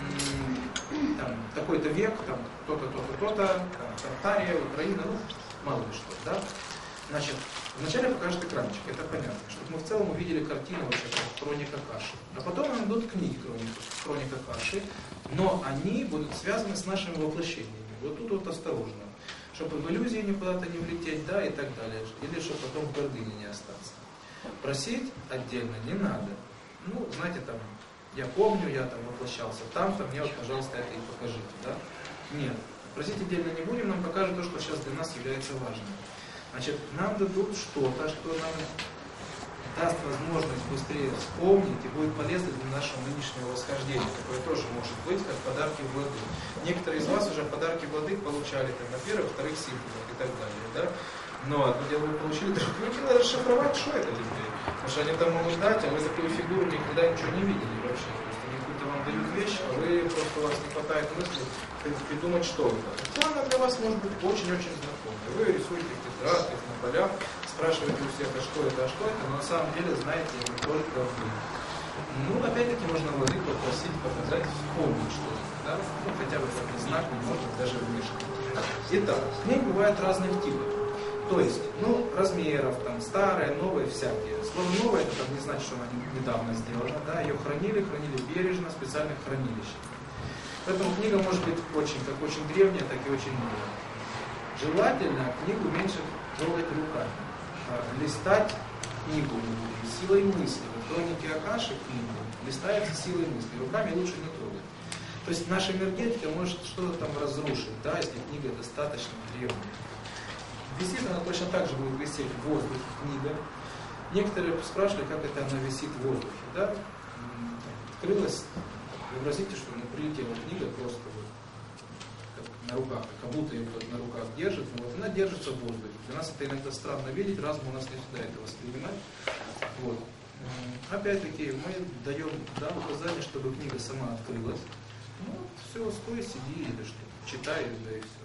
там, такой-то век, там, то-то, то-то, то-то, там, Тартария, Украина, ну, мало ли что, да. Значит, вначале покажет экранчик, это понятно, чтобы мы в целом увидели картину, вообще, как хроника Каши. А потом нам идут книги хроника, хроника Каши, но они будут связаны с нашими воплощениями. Вот тут вот осторожно, чтобы в иллюзии никуда-то не влететь, да, и так далее, или чтобы потом в гордыне не остаться. Просить отдельно не надо. Ну, знаете, там, я помню, я там воплощался там-то, мне вот, пожалуйста, это и покажите, да? Нет, просить отдельно не будем, нам покажут то, что сейчас для нас является важным. Значит, нам дадут что-то, что нам даст возможность быстрее вспомнить и будет полезно для нашего нынешнего восхождения. Такое тоже может быть, как подарки владык. Некоторые из вас уже подарки владык получали там, на первых, вторых символах и так далее, да? Но одно дело вы получили, другое дело расшифровать, что это теперь. Потому что они там могут дать, а вы такую фигуру никогда ничего не видели вообще. То есть они какую-то вам дают вещь, а вы просто, у вас не хватает мысли придумать, что это. Хотя она для вас может быть очень-очень знакомой. Вы рисуете в тетрадках, на полях, спрашиваете у всех, а что это, а что это, но на самом деле знаете не только вы. Ну, опять-таки можно владык попросить показать, вспомнить что-то, да? Ну, хотя бы как знак, может даже вышки. Итак, книг бывают разных типов. То есть, ну, размеров, там, старые, новые, всякие. Слово новое, это там не значит, что она недавно сделана, да, ее хранили, хранили бережно, в специальных хранилищах. Поэтому книга может быть очень, как очень древняя, так и очень новая. Желательно книгу меньше трогать руками. Листать книгу силой мысли. Вот хроники Акаши книги листаются силой мысли. Руками лучше не трогать. То есть наша энергетика может что-то там разрушить, да, если книга достаточно древняя. Висит она точно так же будет висеть в воздухе, книга. Некоторые спрашивали, как это она висит в воздухе. Да? Открылась, вообразите, что она прилетела книга просто вот, как на руках, как будто ее на руках держит, но вот она держится в воздухе. Для нас это иногда странно видеть, разум у нас не всегда это воспринимать. Вот. Опять-таки мы даем, да, указание, чтобы книга сама открылась. Ну, все, стой, сиди или что, читай, да и все.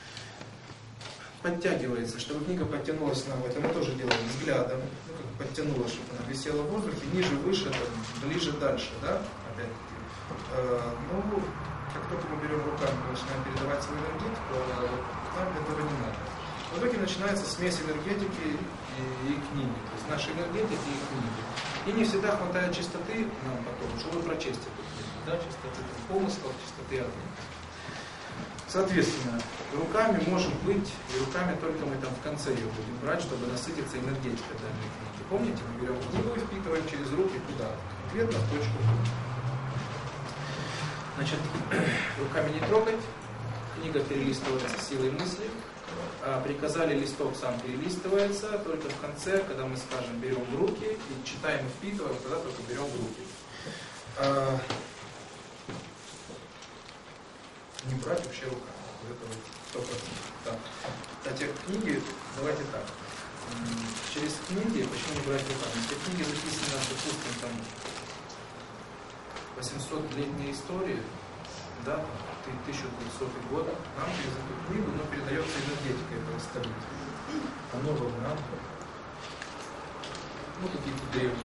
Подтягивается, чтобы книга подтянулась на это мы тоже делаем взглядом, ну, как подтянула, чтобы она висела в воздухе, ниже, выше, там, ближе, дальше, да, опять-таки. Э, ну, как только мы берем руками, мы начинаем передавать свою энергетику, нам этого не надо. В итоге начинается смесь энергетики и, и книги, то есть нашей энергетики и книги. И не всегда хватает чистоты нам потом, чтобы прочесть эту книгу, да, чистоты помыслов, чистоты огня. Соответственно, руками может быть, и руками только мы там в конце ее будем брать, чтобы насытиться энергетикой данной книги. Помните, мы берем книгу и впитываем через руки куда? Конкретно в точку. Значит, руками не трогать, книга перелистывается силой мысли. А приказали, листок сам перелистывается, только в конце, когда мы, скажем, берем в руки и читаем и впитываем, тогда только берем в руки. А, не брать вообще руками. Это вот сто процентов. Так. Кстати, книги, давайте так. Через книги, почему не брать руками? Если книги записаны, допустим, там восьмисотлетней истории, да, тысяча двухсотый год, нам через эту книгу, но передается энергетика этого столетия. По-новому нам, ну, какие-то древние.